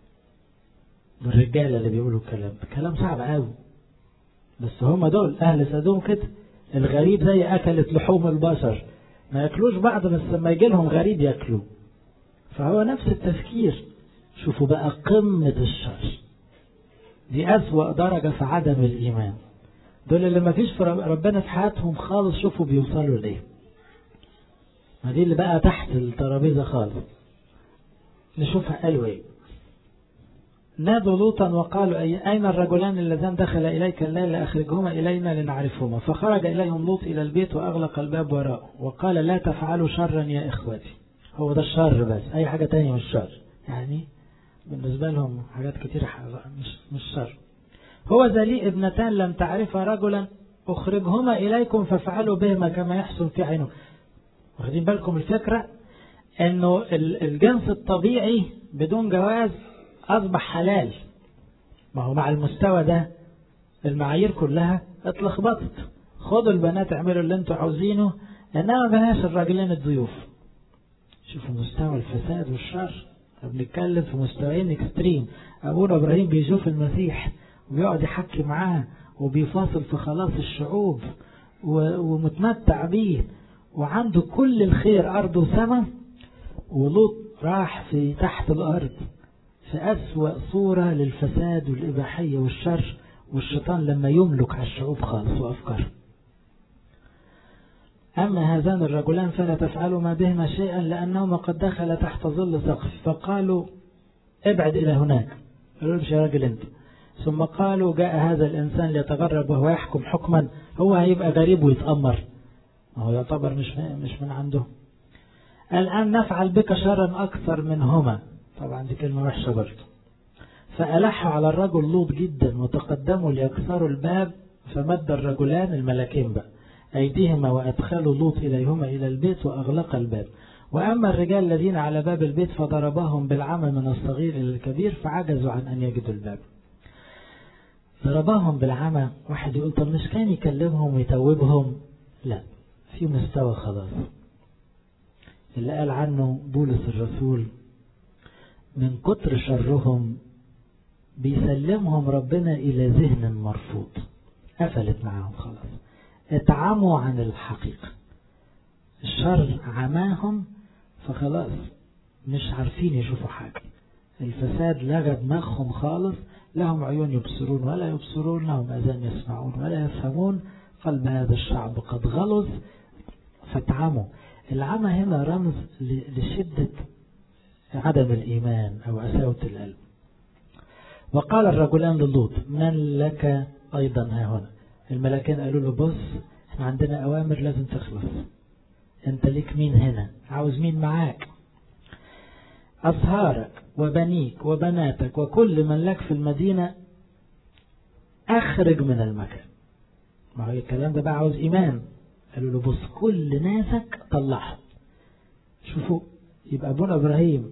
[SPEAKER 1] الرجالة اللي بيقولوا الكلام كلام صعب أوي، بس هم دول أهل سدوم كده. الغريب زي أكلت لحوم البشر، ما يأكلوش بعض بس لما يجي لهم غريب يأكلوه. فهو نفس التفكير. شوفوا بقى قمة الشر، دي أسوأ درجة في عدم الإيمان. دول اللي ما فيش في ربنا في حياتهم خالص، شوفوا بيوصلوا ليه. ما دي اللي بقى تحت الترابيزة خالص. نشوفها قالوا ايه. نادوا لوطا وقالوا أين الرجلان اللذان دخل إليك الليلة أخرجهما إلينا لنعرفهما. فخرج إليهم لوط إلى البيت وأغلق الباب وراءه وقال لا تفعلوا شرا يا إخوتي. هو ده الشر، بس أي حاجة تانية مش شر، يعني بالنسبة لهم حاجات كتير مش, مش شر. هو ذا لي ابنتان لم تعرف رجلا أخرجهما إليكم ففعلوا بهما كما يحسن في عينه. واخدين بالكم الفكرة أنه الجنس الطبيعي بدون جواز أصبح حلال. ما هو مع المستوى ده المعايير كلها اتلخبطت. خدوا البنات اعملوا اللي انتوا عاوزينه، انما بلاش الراجلين الضيوف. شوفوا مستوى الفساد والشر، بنتكلم في مستويين اكستريم. ابونا ابراهيم بيشوف المسيح وبيقعد يحكي معاه وبيفاصل في خلاص الشعوب ومتمتع بيه وعنده كل الخير أرض وسماء، ولوط راح في تحت الأرض في أسوأ صورة للفساد والإباحية والشر، والشيطان لما يملك على الشعوب خالص وأفكار. أما هذان الرجلان فلا تفعلوا ما بهما شيئا لأنهما قد دخل تحت ظل سقف. فقالوا ابعد إلى هناك، قالوا مش يا راجل انت. ثم قالوا جاء هذا الإنسان ليتغرب وهو يحكم حكما، هو هيبقى غريب ويتأمر، هو يعتبر مش مش من عنده. الآن نفعل بك شرا أكثر منهما. طبعا دي كلمة وحشة برضه. فألحوا على الرجل لوط جدا وتقدموا ليكسروا الباب، فمد الرجلان الملكين بقى أيديهما وأدخلوا لوط إليهما إلى البيت وأغلق الباب. وأما الرجال الذين على باب البيت فضربهم بالعمى من الصغير إلى الكبير فعجزوا عن أن يجدوا الباب. ضربهم بالعمى. واحد يقول طب مش كان يكلمهم ويتوبهم؟ لا، في مستوى خلاص اللي قال عنه بولس الرسول من كتر شرهم بيسلمهم ربنا إلى ذهن مرفوض. قفلت معهم خلاص، اتعموا عن الحقيقة، الشر عماهم فخلاص مش عارفين يشوفوا حاجة. الفساد لغى دماغهم خالص، لهم عيون يبصرون ولا يبصرون، لهم أذان يسمعون ولا يفهمون، قلب هذا الشعب قد غلظ فاتعموا. العمى هنا رمز لشدة عدم الإيمان أو قساوة القلب. وقال الرجلان للوط من لك أيضا ها هنا. الملكين قالوا له بص احنا عندنا أوامر لازم تخلص، انت ليك مين هنا؟ عاوز مين معاك؟ أصهارك وبنيك وبناتك وكل من لك في المدينة أخرج من المكان. ما هو الكلام ده بقى عاوز إيمان. قالوا له بص كل ناسك طلعهم. شوفوا، يبقى أبونا إبراهيم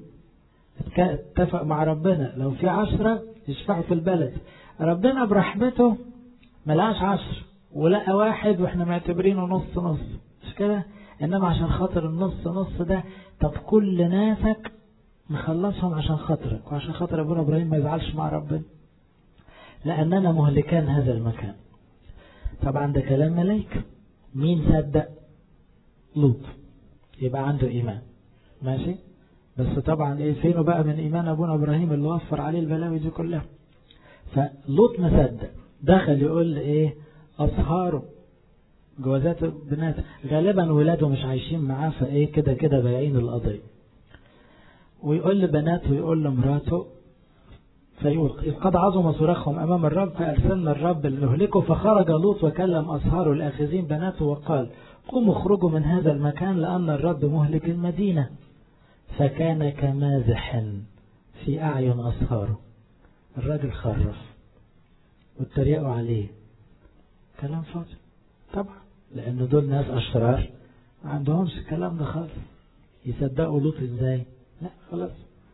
[SPEAKER 1] اتفق مع ربنا لو في عشرة يشفعوا في البلد، ربنا برحمته ملقاش عشر ولقى واحد واحنا معتبرينه نص نص، مش كده؟ انما عشان خاطر النص نص ده، طب كل ناسك نخلصهم عشان خاطرك وعشان خاطر ابونا ابراهيم ما يزعلش مع ربنا. لأننا مهلكان هذا المكان. طبعا ده كلام ملايكة. مين صدق؟ لوط. يبقى عنده إيمان ماشي. بس طبعا إيه فينه بقى من إيمان أبونا إبراهيم اللي وفر عليه البلاوي دي كلها. فلوط مصدق، دخل يقول إيه أصهاره جوازات بنات، غالبا ولاده مش عايشين معاه فإيه كده كده بايعين القضية. ويقول لبناته ويقول لمراته، فيقول إذ قد عظم صراخهم أمام الرب فأرسلنا الرب لنهلكه. فخرج لوط وكلم أصهاره الآخذين بناته وقال قوموا اخرجوا من هذا المكان لأن الرب مهلك المدينة. فكان كمازح في أعين أصهاره. الراجل خرف واتريقوا عليه، كلام فاضي طبعا، لأنه دول ناس أشرار ما عندهمش الكلام ده خالص. يصدقوا لوط ازاي؟ لا خلاص.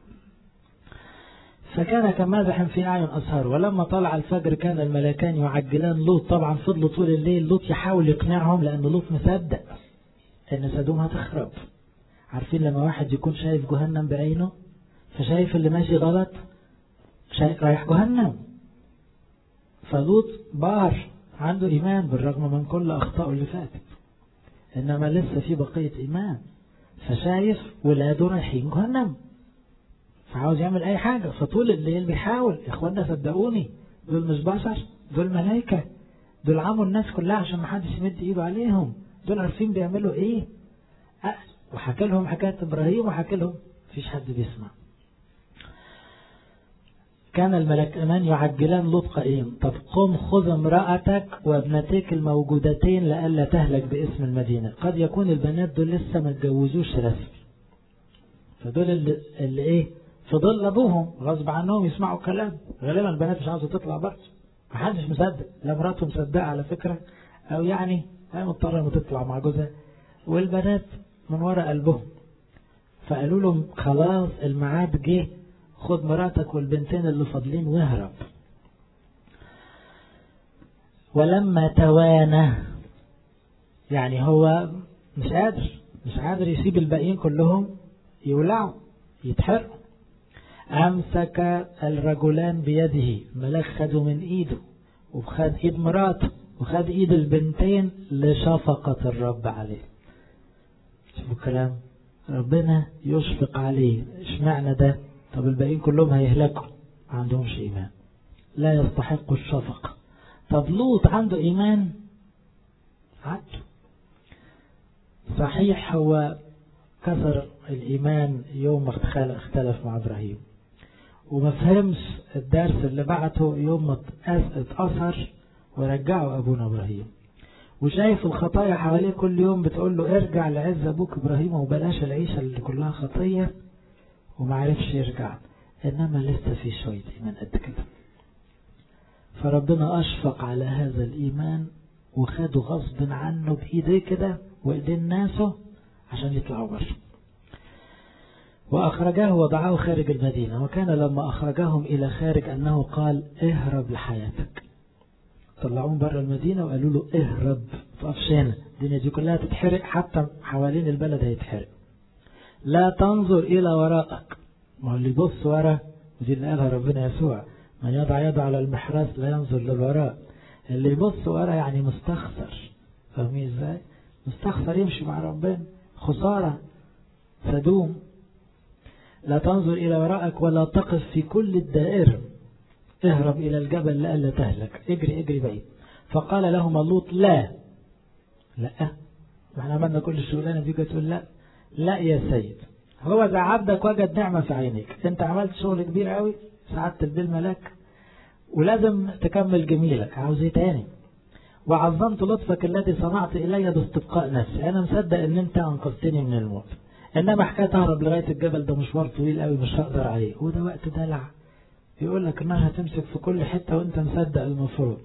[SPEAKER 1] فكان كمازح في أعين أصهاره. ولما طلع الفجر كان الملكان يعجلان لوط. طبعا فضلوا طول الليل لوط يحاول يقنعهم، لأن لوط مصدق أن سدوم هتخرب. عارفين لما واحد يكون شايف جهنم بعينه، فشايف اللي ماشي غلط شايف رايح جهنم. فلوط بار عنده إيمان بالرغم من كل أخطاء اللي فاتت، إنما لسه في بقية إيمان. فشايف ولاده رايحين جهنم، فعاوز يعمل أي حاجة. فطول الليل بيحاول. يا إخوانا صدقوني دول مش بشر، دول ملايكة، دول عموا الناس كلها عشان ما حدش يمد إيده عليهم. دول عارفين بيعملوا إيه. أه وحكى لهم حكاية إبراهيم وحكى لهم، مفيش حد بيسمع. كان الملكان يعجلان لوط قائلين طب قم خذ امرأتك وابنتيك الموجودتين لئلا تهلك باسم المدينة. قد يكون البنات دول لسه ما اتجوزوش رسمي، فدول اللي, اللي ايه فضل ابوهم غصب عنهم يسمعوا كلام. غالبا البنات مش عاوزه تطلع برضه، محدش مصدق، لا مراته مصدقه على فكرة، او يعني هي مضطره انها تطلع مع جوزها، والبنات من وراء قلبهم. فقالوا لهم خلاص الميعاد جه، خد مراتك والبنتين اللي فاضلين واهرب. ولما توانى، يعني هو مش قادر مش قادر يسيب الباقيين كلهم يولعوا يتحرقوا. أمسك الرجلان بيده، الملاك خدوا من ايده وخد ايد مراته وخد ايد البنتين لشفقة الرب عليه. شوفوا الكلام، ربنا يشفق عليه. اشمعنى ده؟ طب الباقيين كلهم هيهلكوا، ما عندهمش إيمان، لا يستحقوا الشفقة. طب لوط عنده إيمان؟ عنده صحيح. هو كسر الإيمان يوم ما اختلف مع إبراهيم، وما فهمش الدرس اللي بعته يوم ما اتأثر ورجعه أبونا إبراهيم، وشايف الخطايا حواليه كل يوم بتقول له ارجع لعز أبوك إبراهيم وبلاش العيشة اللي كلها خطية، وما عرفش يرجع. إنما لسه في شوية إيمان قد كده. فربنا أشفق على هذا الإيمان وخده غصب عنه بإيديه كده وإيدين ناسه عشان يطلعوا بره. وأخرجاه وضعاه خارج المدينة. وكان لما أخرجهم إلى خارج أنه قال اهرب لحياتك. طلعون بره المدينة وقالوا له اهرب، تقفش هنا، الدنيا دي كلها تتحرق، حتى حوالين البلد هيتحرق. لا تنظر إلى وراءك. ما هو اللي يبص وراء، ودي اللي قالها ربنا يسوع، من يضع يده على المحراث لا ينظر للوراء. اللي يبص وراء يعني مستخسر. فاهمين ازاي؟ مستخسر يمشي مع ربنا، خسارة سدوم. لا تنظر إلى وراءك ولا تقف في كل الدائرة، اهرب إلى الجبل لألا تهلك، اجري اجري بعيد. فقال لهم لوط لا لا، احنا عملنا كل الشغلانة دي تقول لا لا يا سيد، هو ذا عبدك وجد نعمة في عينيك، انت عملت شغل كبير قوي، سعدت البيل ملاك، ولازم تكمل جميلك، عاوز ايه تاني؟ وعظمت لطفك الذي صنعت الي باستبقاء نفسي، انا مصدق ان انت انقذتني من الموت، انما حكايه اهرب لغايه الجبل ده مشوار طويل قوي مش هقدر عليه، وده وقت دلع. يقول لك انها هتمسك في كل حته وانت مصدق المفروض.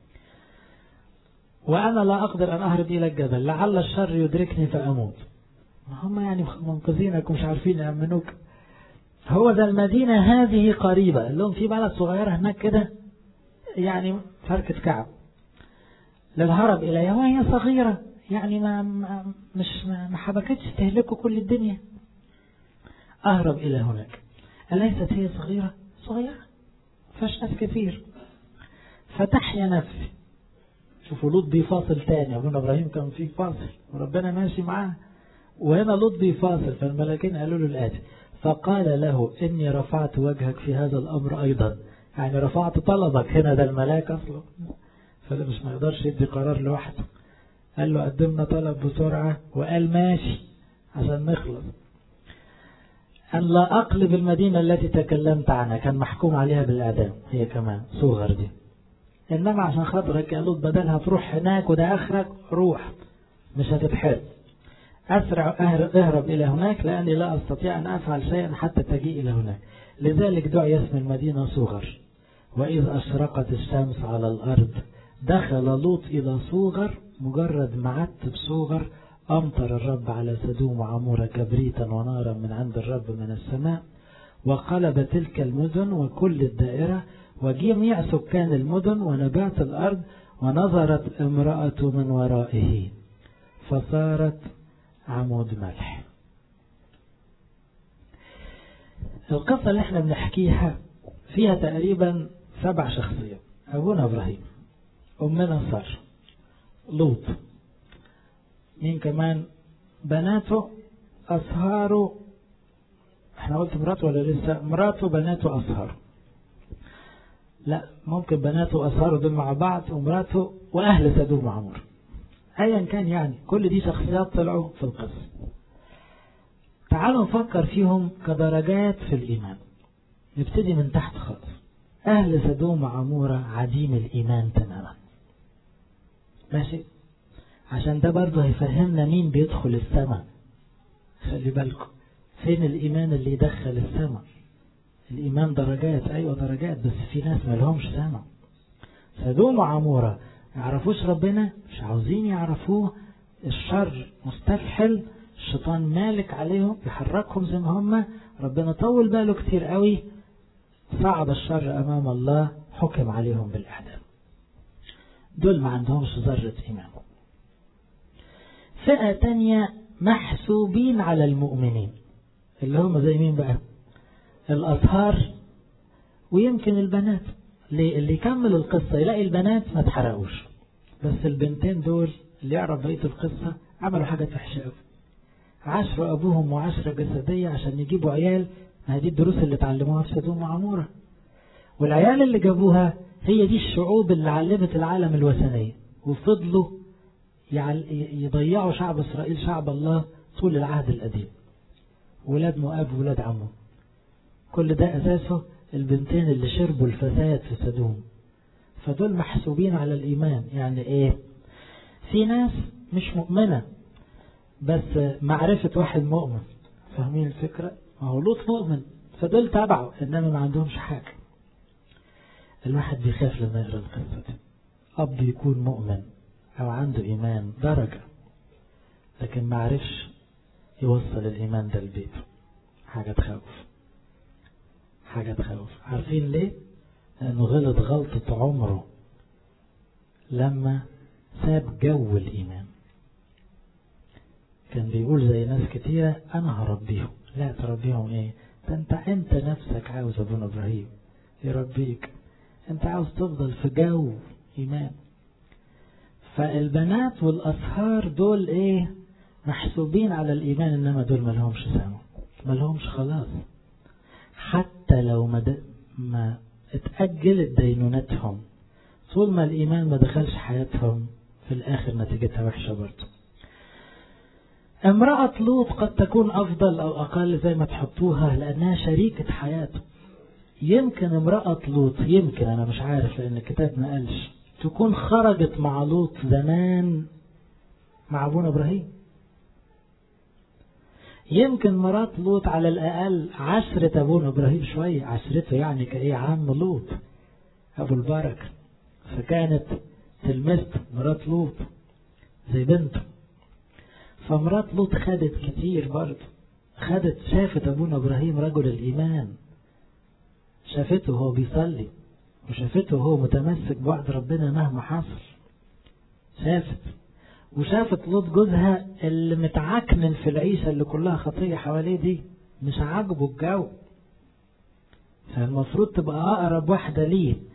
[SPEAKER 1] وانا لا اقدر ان اهرب الى الجبل لعل الشر يدركني فاموت. ما هم يعني منقذينك ومش عارفين يأمنوك. هو ذا المدينة هذه قريبة، لهم في بلد صغيرة هناك كده يعني فركة كعب للهرب إليها، وهي صغيرة يعني ما, ما مش ما حبكتش تهلكوا كل الدنيا. أهرب إلى هناك. أليست هي صغيرة؟ صغيرة فاش ناس كثير. فتحيا نفسي. شوفوا لوط بيفاصل تاني، أبونا إبراهيم كان فيه فاصل وربنا ماشي معاه، وهنا لوط بيفاصل. فالملاكين قالوا له الآتي: فقال له إني رفعت وجهك في هذا الأمر أيضا، يعني رفعت طلبك. هنا ده الملاك أصلا، فده مش ما يقدرش يدي قرار لوحده. قال له قدمنا طلب بسرعة، وقال ماشي عشان نخلص. أن لا أقلب المدينة التي تكلمت عنها، كان محكوم عليها بالإعدام هي كمان صغر دي، إنما عشان خاطرك يا لوط بدلها تروح هناك وده آخرك، روح مش هتتحرق. أسرع اهرب إلى هناك لأني لا أستطيع أن أفعل شيئا حتى تجيء إلى هناك. لذلك دعي اسم المدينة صغر. وإذ أشرقت الشمس على الأرض دخل لوط إلى صغر، مجرد معت بصغر أمطر الرب على سدوم وعمورة كبريتا ونارا من عند الرب من السماء، وقلب تلك المدن وكل الدائرة وجميع سكان المدن ونبات الأرض، ونظرت امرأة من ورائه فصارت عمود ملح. القصة اللي احنا بنحكيها فيها تقريبا سبع شخصيات: أبونا إبراهيم، أمنا سارة، لوط، مين كمان؟ بناته، أصهاره. احنا قلت مراته ولا لسه؟ مراته، بناته، أصهاره. لا، ممكن بناته وأصهاره دول مع بعض، ومراته، وأهل سدوم وعمورة. أيا كان يعني كل دي شخصيات طلعوا في القصة. تعالوا نفكر فيهم كدرجات في الإيمان. نبتدي من تحت خالص. أهل سدوم وعمورة عديم الإيمان تماما، ماشي؟ عشان ده برضه هيفهمنا مين بيدخل السماء. خلي بالكم فين الإيمان اللي يدخل السماء. الإيمان درجات، أيوة درجات، بس في ناس ما لهمش سماء. سدوم وعمورة يعرفوش ربنا، مش عاوزين يعرفوه، الشر مستفحل، الشيطان مالك عليهم يحركهم زي ما هم. ربنا طول باله كتير قوي، صعد الشر أمام الله، حكم عليهم بالإعدام. دول ما عندهمش ذرة إيمان. فئة تانية محسوبين على المؤمنين، اللي هم زي مين بقى؟ الأطهار ويمكن البنات. اللي يكمل القصة يلاقي البنات ما تحرقوش، بس البنتين دول اللي يعرف بقية القصة عملوا حاجة وحشة قوي. عاشروا أبوهم معاشرة جسدية عشان يجيبوا عيال. ما هي دي الدروس اللي اتعلموها في سدوم وعمورة. والعيال اللي جابوها هي دي الشعوب اللي علمت العالم الوثنية، وفضلوا يضيعوا شعب إسرائيل، شعب الله، طول العهد القديم. ولاد مؤاب ولاد عمو، كل ده أساسه البنتين اللي شربوا الفساد في سدوم. فدول محسوبين على الإيمان. يعني إيه؟ في ناس مش مؤمنة بس معرفة واحد مؤمن، فاهمين الفكرة؟ ما هو لوط مؤمن، فدول تابعوا، إنما ما عندهمش حاجة. الواحد بيخاف لما يقرأ القصة دي. أب يكون مؤمن أو عنده إيمان درجة، لكن ما عرفش يوصل الإيمان ده لبيته، حاجة تخوف، حاجة تخوف. عارفين ليه؟ لأنه غلط غلطة عمره لما ساب جو الإيمان. كان بيقول زي ناس كتيرة أنا هربيهم. لا، تربيهم إيه؟ ده أنت أنت نفسك عاوز أبونا إبراهيم يربيك، أنت عاوز تفضل في جو إيمان. فالبنات والأصهار دول إيه؟ محسوبين على الإيمان، إنما دول ملهمش سامع، ملهمش خلاص. حتى لو ما, ما اتأجلت دينونتهم، طول ما الإيمان ما دخلش حياتهم في الآخر نتيجتها وحشة برضه. امرأة لوط قد تكون أفضل أو أقل زي ما تحطوها، لأنها شريكة حياته. يمكن امرأة لوط، يمكن أنا مش عارف لأن الكتاب ما قالش، تكون خرجت مع لوط زمان مع أبونا إبراهيم. يمكن مرات لوط على الأقل عشرة أبونا إبراهيم شوية، عشرته يعني كأي عم لوط أبو البركة، فكانت تلمست مرات لوط زي بنته. فمرات لوط خدت كتير برضه، خدت، شافت أبونا إبراهيم رجل الإيمان، شافته هو بيصلي، وشافته هو متمسك بوعد ربنا مهما حصل. شافت وشافت لوط جوزها اللي متعكنن في العيشة اللي كلها خطية حواليه دي، مش عاجبه الجو، فالمفروض تبقى أقرب واحدة ليه.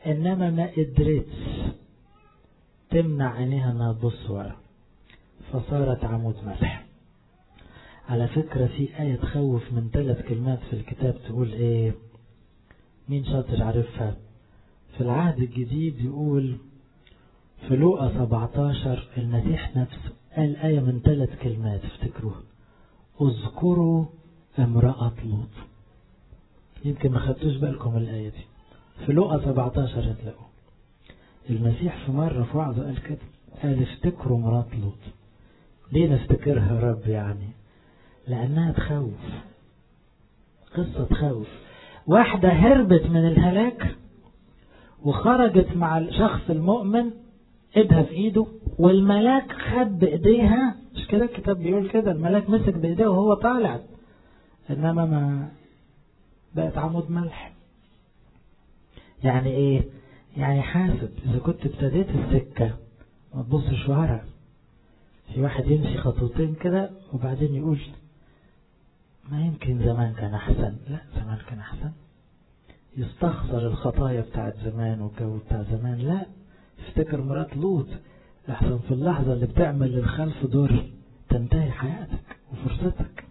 [SPEAKER 1] إنما ما قدرتش تمنع عينيها انها تبص ورا، فصارت عمود ملح. على فكرة في آية تخوف من ثلاث كلمات في الكتاب، تقول ايه؟ مين شاطر عارفها؟ في العهد الجديد يقول في لوقا سبعتاشر المسيح نفسه قال آية من ثلاث كلمات افتكروها: اذكروا امرأة لوط. يمكن ما خدتوش بالكم الآية دي، في لوقا سبعتاشر هتلاقوه. المسيح في مرة في وعظه قال كده، قال افتكروا امرأة لوط. ليه نفتكرها يا رب يعني؟ لأنها تخوف، قصة تخوف. واحدة هربت من الهلاك وخرجت مع الشخص المؤمن ايدها في ايده، والملاك خد بايديها، مش كده الكتاب بيقول كده، الملاك مسك بايديه وهو طالع، انما ما بقت عمود ملح. يعني ايه؟ يعني حاسب اذا كنت ابتديت السكة ما تبصش ورا. في واحد يمشي خطوتين كده وبعدين يقول ما يمكن زمان كان احسن. لا، زمان كان احسن. يستخسر الخطايا بتاعت زمان والجو بتاع زمان. لا، افتكر مرات لوط، احسن في اللحظة اللي بتعمل للخلف دور تنتهي حياتك وفرصتك.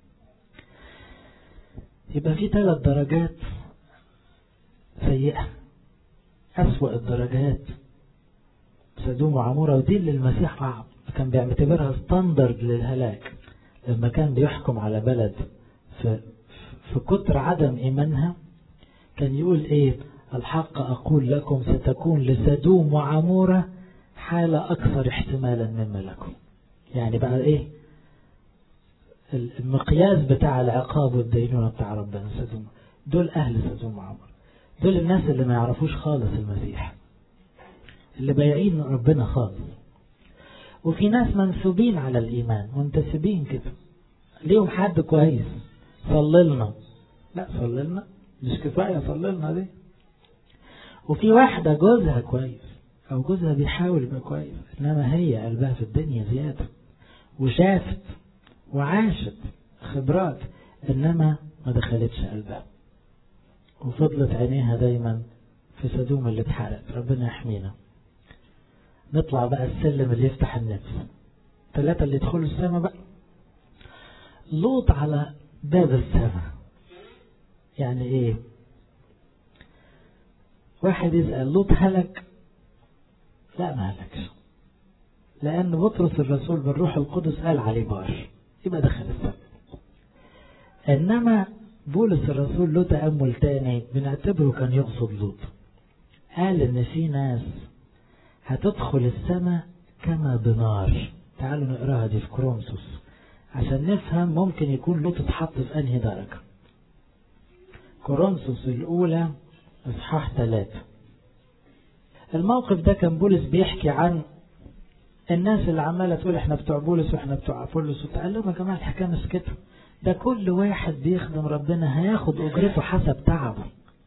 [SPEAKER 1] يبقى في ثلاث درجات سيئة. أسوأ الدرجات سدوم وعمورة، ودي اللي المسيح كان بيعتبرها ستاندرد للهلاك. لما كان بيحكم على بلد في, في كتر عدم إيمانها كان يقول إيه؟ الحق أقول لكم ستكون لسدوم وعمورة حالة أكثر احتمالا مما لكم. يعني بقى إيه المقياس بتاع العقاب والدينونة بتاع ربنا؟ سدوم دول أهل سدوم وعمورة، دول الناس اللي ما يعرفوش خالص المسيح، اللي بايعين ربنا خالص. وفي ناس منسوبين على الإيمان منتسبين كده، ليهم حد كويس صللنا. لا، صللنا مش كفاية، صللنا دي. وفي واحدة جوزها كويس أو جوزها بيحاول يبقى كويس، إنما هي قلبها في الدنيا زيادة، وشافت وعاشت خبرات، إنما ما دخلتش قلبها، وفضلت عينيها دايما في سدوم اللي اتحرق. ربنا يحمينا. نطلع بقى السلم اللي يفتح النفس. ثلاثة اللي يدخلوا السماء بقى. لوط على باب السماء. يعني ايه؟ واحد يسأل لوط هلك؟ لا، ما هلكش، لأن بطرس الرسول بالروح القدس قال عليه بار، يبقى دخل السماء. إنما بولس الرسول له تأمل تاني بنعتبره كان يقصد لوط. قال إن في ناس هتدخل السماء كما بنار. تعالوا نقراها دي في كورنثوس عشان نفهم ممكن يكون لوط اتحط في أنهي درجة. كورنثوس الأولى إصحاح ثلاثة. الموقف ده كان بولس بيحكي عن الناس اللي عمالة تقول احنا بتوع بولس واحنا بتوع أبولس، وقال لهم يا جماعة الحكاية مش كده، ده كل واحد بيخدم ربنا هياخد أجرته حسب تعبه.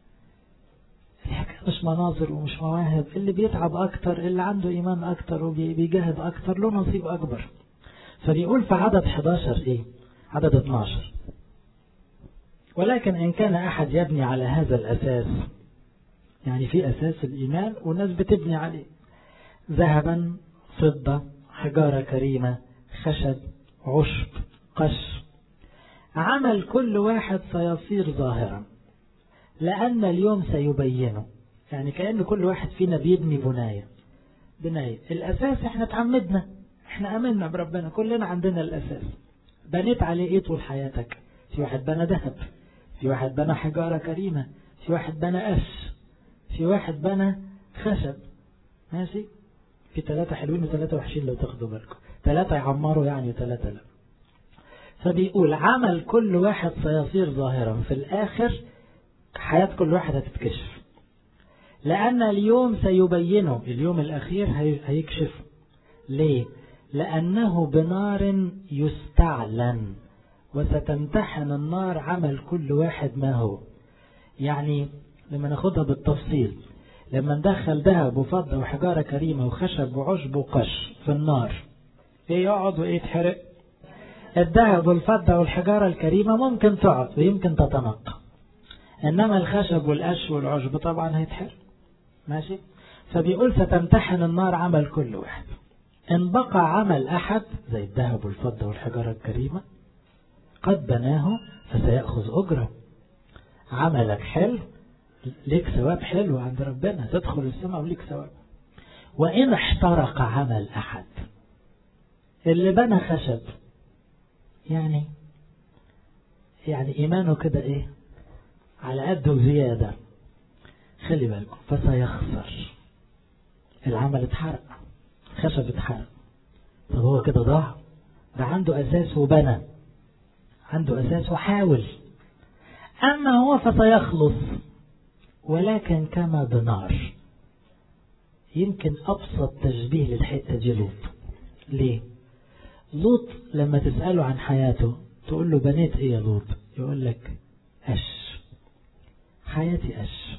[SPEAKER 1] الحكاية مش مناظر ومش مواهب، اللي بيتعب أكتر، اللي عنده إيمان أكتر وبيجاهد أكتر له نصيب أكبر. فبيقول في عدد حداشر إيه؟ عدد اتناشر: ولكن إن كان أحد يبني على هذا الأساس، يعني في أساس الإيمان وناس بتبني عليه، ذهبا، فضة، حجارة كريمة، خشب، عشب، قش، عمل كل واحد سيصير ظاهرا لأن اليوم سيبينه. يعني كأن كل واحد فينا بيبني بناية بناية الأساس احنا تعمدنا، احنا أمنا بربنا، كلنا عندنا الأساس. بنيت عليه ايه طول حياتك؟ في واحد بنى ذهب، في واحد بنى حجارة كريمة، في واحد بنى قش، في واحد بنى خشب. ماشي؟ في ثلاثة حلوين وثلاثة وحشين لو تاخدوا بالكم، ثلاثة يعمروا يعني وثلاثة لا. فبيقول عمل كل واحد سيصير ظاهرا، في الآخر حياة كل واحد هتتكشف، لأن اليوم سيبينه، اليوم الأخير هيكشف. ليه؟ لأنه بنار يستعلن وستمتحن النار عمل كل واحد ما هو. يعني لما ناخدها بالتفصيل، لما ندخل ذهب وفضة وحجارة كريمة وخشب وعشب وقش في النار، ايه يقعد وايه يتحرق؟ الذهب والفضة والحجارة الكريمة ممكن تقعد ويمكن تتنقى، انما الخشب والقش والعشب طبعا هيتحرق، ماشي. فبيقول ستمتحن النار عمل كل واحد، إن بقى عمل أحد زي الذهب والفضة والحجارة الكريمة قد بناه فسيأخذ أجره. عملك حلو ليك ثواب حلو عند ربنا، تدخل السماء وليك ثواب. وإن احترق عمل أحد، اللي بنى خشب يعني يعني إيمانه كده إيه على قده زيادة، خلي بالكم فسيخسر. العمل اتحرق، خشب اتحرق، طب هو كده ضاع؟ ده عنده أساس وبنى، عنده أساس وحاول. أما هو فسيخلص ولكن كما بنار. يمكن أبسط تشبيه للحتة دي لوط. ليه؟ لوط لما تسأله عن حياته تقول له بنيت إيه يا لوط؟ يقول لك أش، حياتي أش.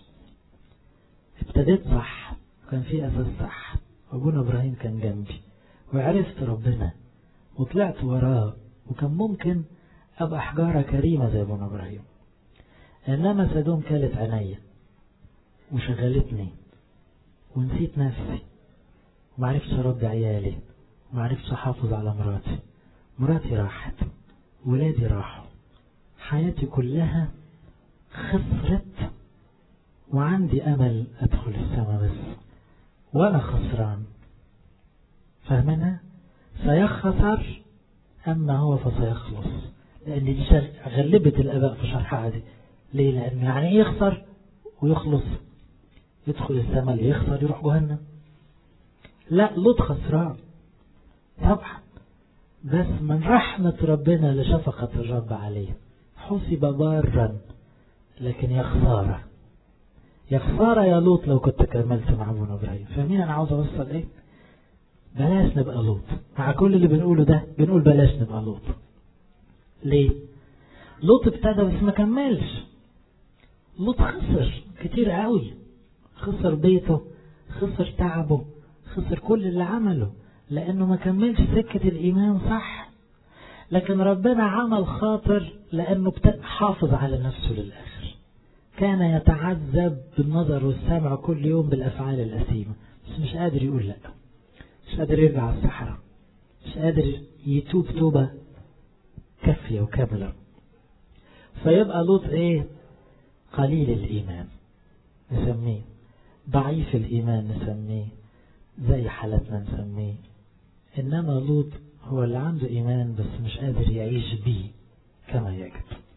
[SPEAKER 1] ابتديت صح، كان في أساس صح، أبونا إبراهيم كان جنبي وعرفت ربنا وطلعت وراه، وكان ممكن أبقى حجارة كريمة زي أبونا إبراهيم. إنما سدوم كالت عينيا وشغلتني ونسيت نفسي ومعرفتش أربي عيالي ومعرفتش أحافظ على مراتي. مراتي راحت، ولادي راحوا، حياتي كلها خسرت، وعندي أمل أدخل السماء بس وأنا خسران. فهمنا؟ سيخسر أما هو فسيخلص. لأن دي غلبت الآباء في شرحها دي. ليه؟ لأن يعني إيه يخسر ويخلص؟ يدخل السماء اللي يخسر يروح جهنم. لا، لوط خسران طبعا، بس من رحمة ربنا لشفقة الرب عليه حسب بارا، لكن يا خسارة يا خسارة يا لوط لو كنت كملت مع ابونا إبراهيم. فاهمين أنا عاوز أوصل إيه؟ بلاش نبقى لوط. مع كل اللي بنقوله ده بنقول بلاش نبقى لوط. ليه؟ لوط ابتدى بس ما كملش. لوط خسر كتير قوي، خسر بيته، خسر تعبه، خسر كل اللي عمله لأنه ما كملش سكة الإيمان صح. لكن ربنا عمل خاطر لأنه حافظ على نفسه للآخر. كان يتعذب بالنظر والسمع كل يوم بالأفعال الأثيمة، بس مش قادر يقول لا، مش قادر يرجع على الصحراء، مش قادر يتوب توبة كافية وكاملة. فيبقى لوط ايه؟ قليل الإيمان نسميه، ضعيف الإيمان نسميه، زي حالتنا نسميه. إنما لوط هو اللي عنده إيمان بس مش قادر يعيش بيه كما يجب.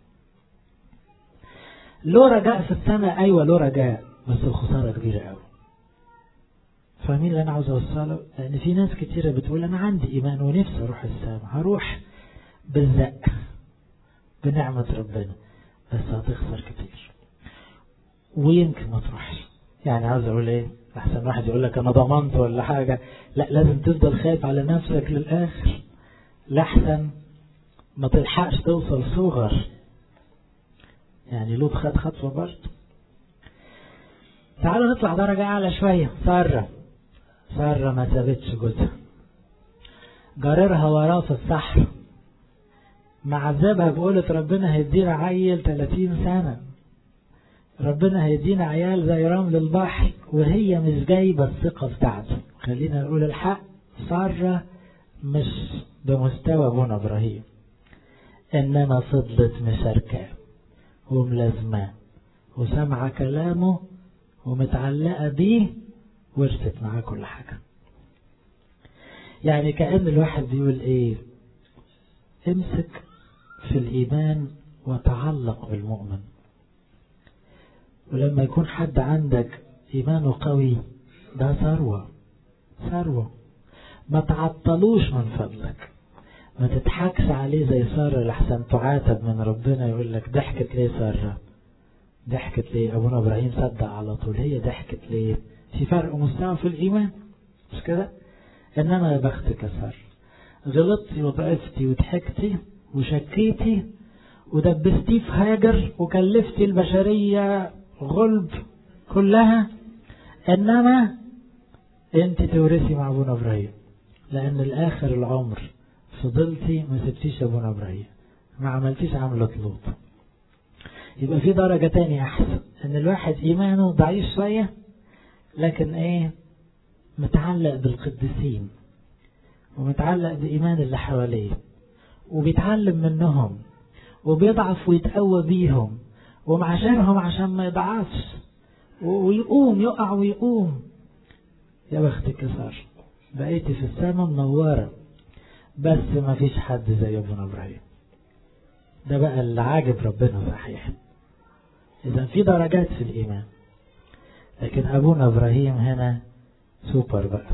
[SPEAKER 1] له رجاء في السماء، أيوة له رجاء، بس الخسارة كبيرة قوي. فاهمين اللي أنا عاوز أوصله؟ لأن في ناس كتيرة بتقول أنا عندي إيمان ونفسي أروح السماء، هروح بالزق بنعمة ربنا، بس هتخسر كتير ويمكن ما تروحش. يعني عاوز أقول إيه؟ أحسن واحد يقول لك أنا ضمنت ولا حاجة، لا، لازم تفضل خايف على نفسك للآخر، لحسن ما تلحقش توصل صغر. يعني لوط خد خطوة برضه. تعالوا نطلع درجة أعلى شوية. سارة سارة ما سابتش جوزها، جاررها وراه في الصحراء، معذبها بقولة ربنا هيدينا عيل ثلاثين سنة، ربنا هيدينا عيال زي رمل البحر، وهي مش جايبة الثقة بتاعته. خلينا نقول الحق، سارة مش بمستوى ابونا إبراهيم، إنما فضلت مشاركة وملازمة وسمع كلامه ومتعلقة بيه ورثت معاه كل حاجة. يعني كأن الواحد بيقول ايه؟ امسك في الإيمان وتعلق بالمؤمن. ولما يكون حد عندك إيمانه قوي ده ثروة، ثروة ما تعطلوش من فضلك، ما تضحكش عليه زي سارة لحسن تعاتب من ربنا يقول لك ضحكت ليه سارة؟ ضحكت ليه؟ أبونا إبراهيم صدق على طول، هي ضحكت ليه؟ في فرق مستوى في الإيمان مش كده؟ إنما يا بختك يا سارة، غلطتي وضعفتي وضحكتي وشكيتي ودبستي في هاجر وكلفتي البشرية غلب كلها، إنما أنت تورثي مع أبونا إبراهيم، لأن الآخر العمر فضلتي ما سبتيش أبونا إبراهيم، ما عملتيش عملة لوط. يبقى في درجة تانية أحسن، إن الواحد إيمانه ضعيف شوية لكن ايه متعلق بالقديسين ومتعلق بإيمان اللي حواليه وبيتعلم منهم وبيضعف ويتقوى بيهم ومعاشرهم عشان ما يضعفش ويقوم يقع ويقوم. يا بختك يا سارة بقيتي في السماء منورة، بس ما فيش حد زي ابونا ابراهيم. ده بقى اللي عاجب ربنا صحيح. اذا في درجات في الايمان، لكن ابونا ابراهيم هنا سوبر بقى،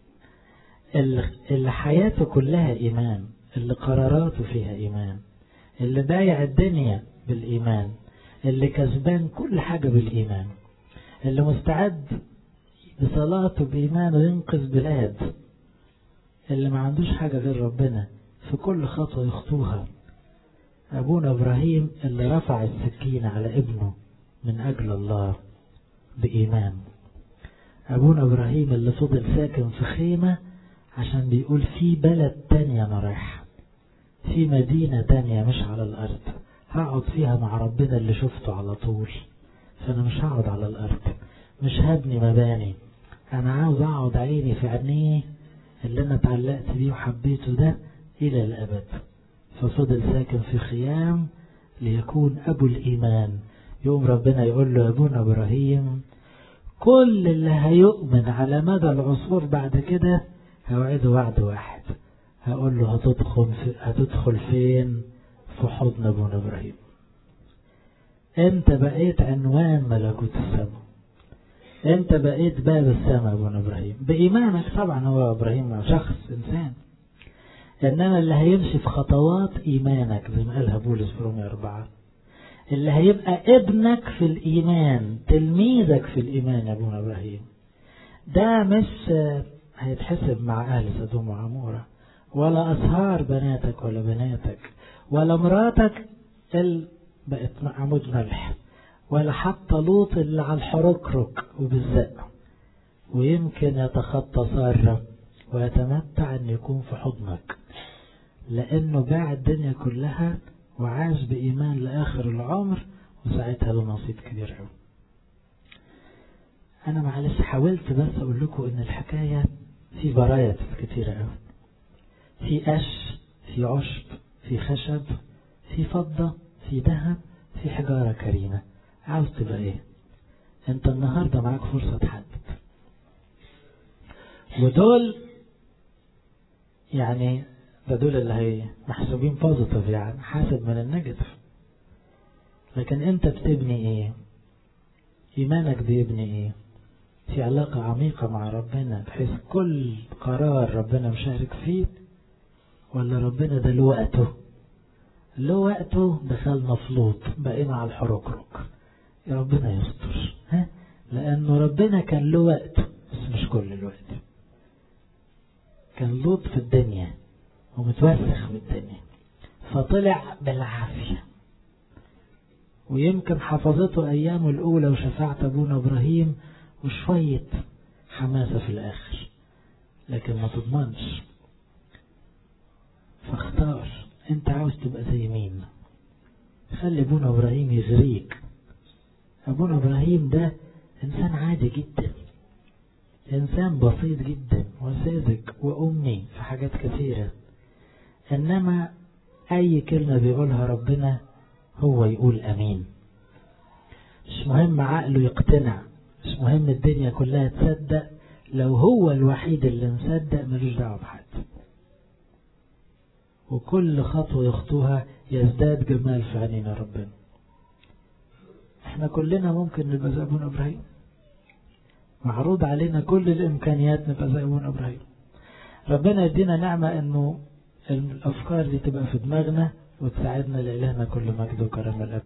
[SPEAKER 1] اللي حياته كلها ايمان، اللي قراراته فيها ايمان، اللي بايع الدنيا بالايمان، اللي كسبان كل حاجة بالايمان، اللي مستعد بصلاته بإيمانه ينقذ بلاد، اللي ما عندوش حاجة غير ربنا في كل خطوة يخطوها. أبونا إبراهيم اللي رفع السكين على ابنه من أجل الله بإيمان. أبونا إبراهيم اللي فضل ساكن في خيمة عشان بيقول في بلد تانية أنا رايح، في مدينة تانية مش على الأرض، هقعد فيها مع ربنا اللي شفته على طول، فأنا مش هقعد على الأرض، مش هبني مباني، أنا عاوز أقعد عيني في عينيه اللي أنا اتعلقت بيه وحبيته ده إلى الأبد. ففضل ساكن في خيام ليكون أبو الإيمان. يوم ربنا يقول له أبونا إبراهيم كل اللي هيؤمن على مدى العصور بعد كده هوعده وعد واحد، هقول له هتدخل, في هتدخل فين؟ في حضن أبونا إبراهيم. أنت بقيت عنوان ملكوت السماء، أنت بقيت باب السماء أبونا إبراهيم بإيمانك. طبعا هو إبراهيم شخص إنسان، إنما اللي هيمشي في خطوات إيمانك زي ما قالها بولس في رومية أربعة، اللي هيبقى ابنك في الإيمان، تلميذك في الإيمان يا أبونا إبراهيم، ده مش هيتحسب مع أهل سدوم وعمورة، ولا أسهار بناتك ولا بناتك، ولا مراتك اللي بقت عمود ملح، ولا حتى لوط اللي على الحركرك وبالزق، ويمكن يتخطى سارة ويتمتع أن يكون في حضنك، لأنه باع الدنيا كلها وعاش بإيمان لآخر العمر، وساعتها له نصيب كبير قوي. أنا معلش حاولت بس أقول لكم إن الحكاية في برايات كتيرة قوي، في قش، في عشب، في خشب، في فضة، في ذهب، في حجارة كريمة. عاوز تبقى ايه؟ انت النهاردة معاك فرصة تحدد، ودول يعني ده دول اللي هي محسوبين بوزيتيف، يعني حاسب من النيجاتيف. لكن انت بتبني ايه؟ ايمانك بيبني ايه؟ في علاقة عميقة مع ربنا بحيث كل قرار ربنا مشارك فيه، ولا ربنا ده له وقته؟ له وقته دخلنا في لوط بقينا على الحركرك، يا ربنا يستر، ها؟ لأنه ربنا كان له وقت بس مش كل الوقت. كان لوط في الدنيا ومتوسخ في الدنيا فطلع بالعافية، ويمكن حفظته أيامه الأولى وشفاعة أبونا إبراهيم وشوية حماسة في الآخر، لكن ما تضمنش. فاختار انت عاوز تبقى زي مين. خلي ابونا إبراهيم يغريك. ابونا إبراهيم ده انسان عادي جدا، انسان بسيط جدا وساذج وامي في حاجات كثيرة، انما اي كلمة بيقولها ربنا هو يقول امين. مش مهم عقله يقتنع، مش مهم الدنيا كلها تصدق، لو هو الوحيد اللي مصدق ملوش دعوة بحد. وكل خطوة يخطوها يزداد جمال في عينينا ربنا. احنا كلنا ممكن نبقى زي ابونا إبراهيم، معروض علينا كل الامكانيات نبقى زي ابونا إبراهيم. ربنا يدينا نعمة انه الافكار دي تبقى في دماغنا وتساعدنا لإلهنا كل مجد وكرم الأب.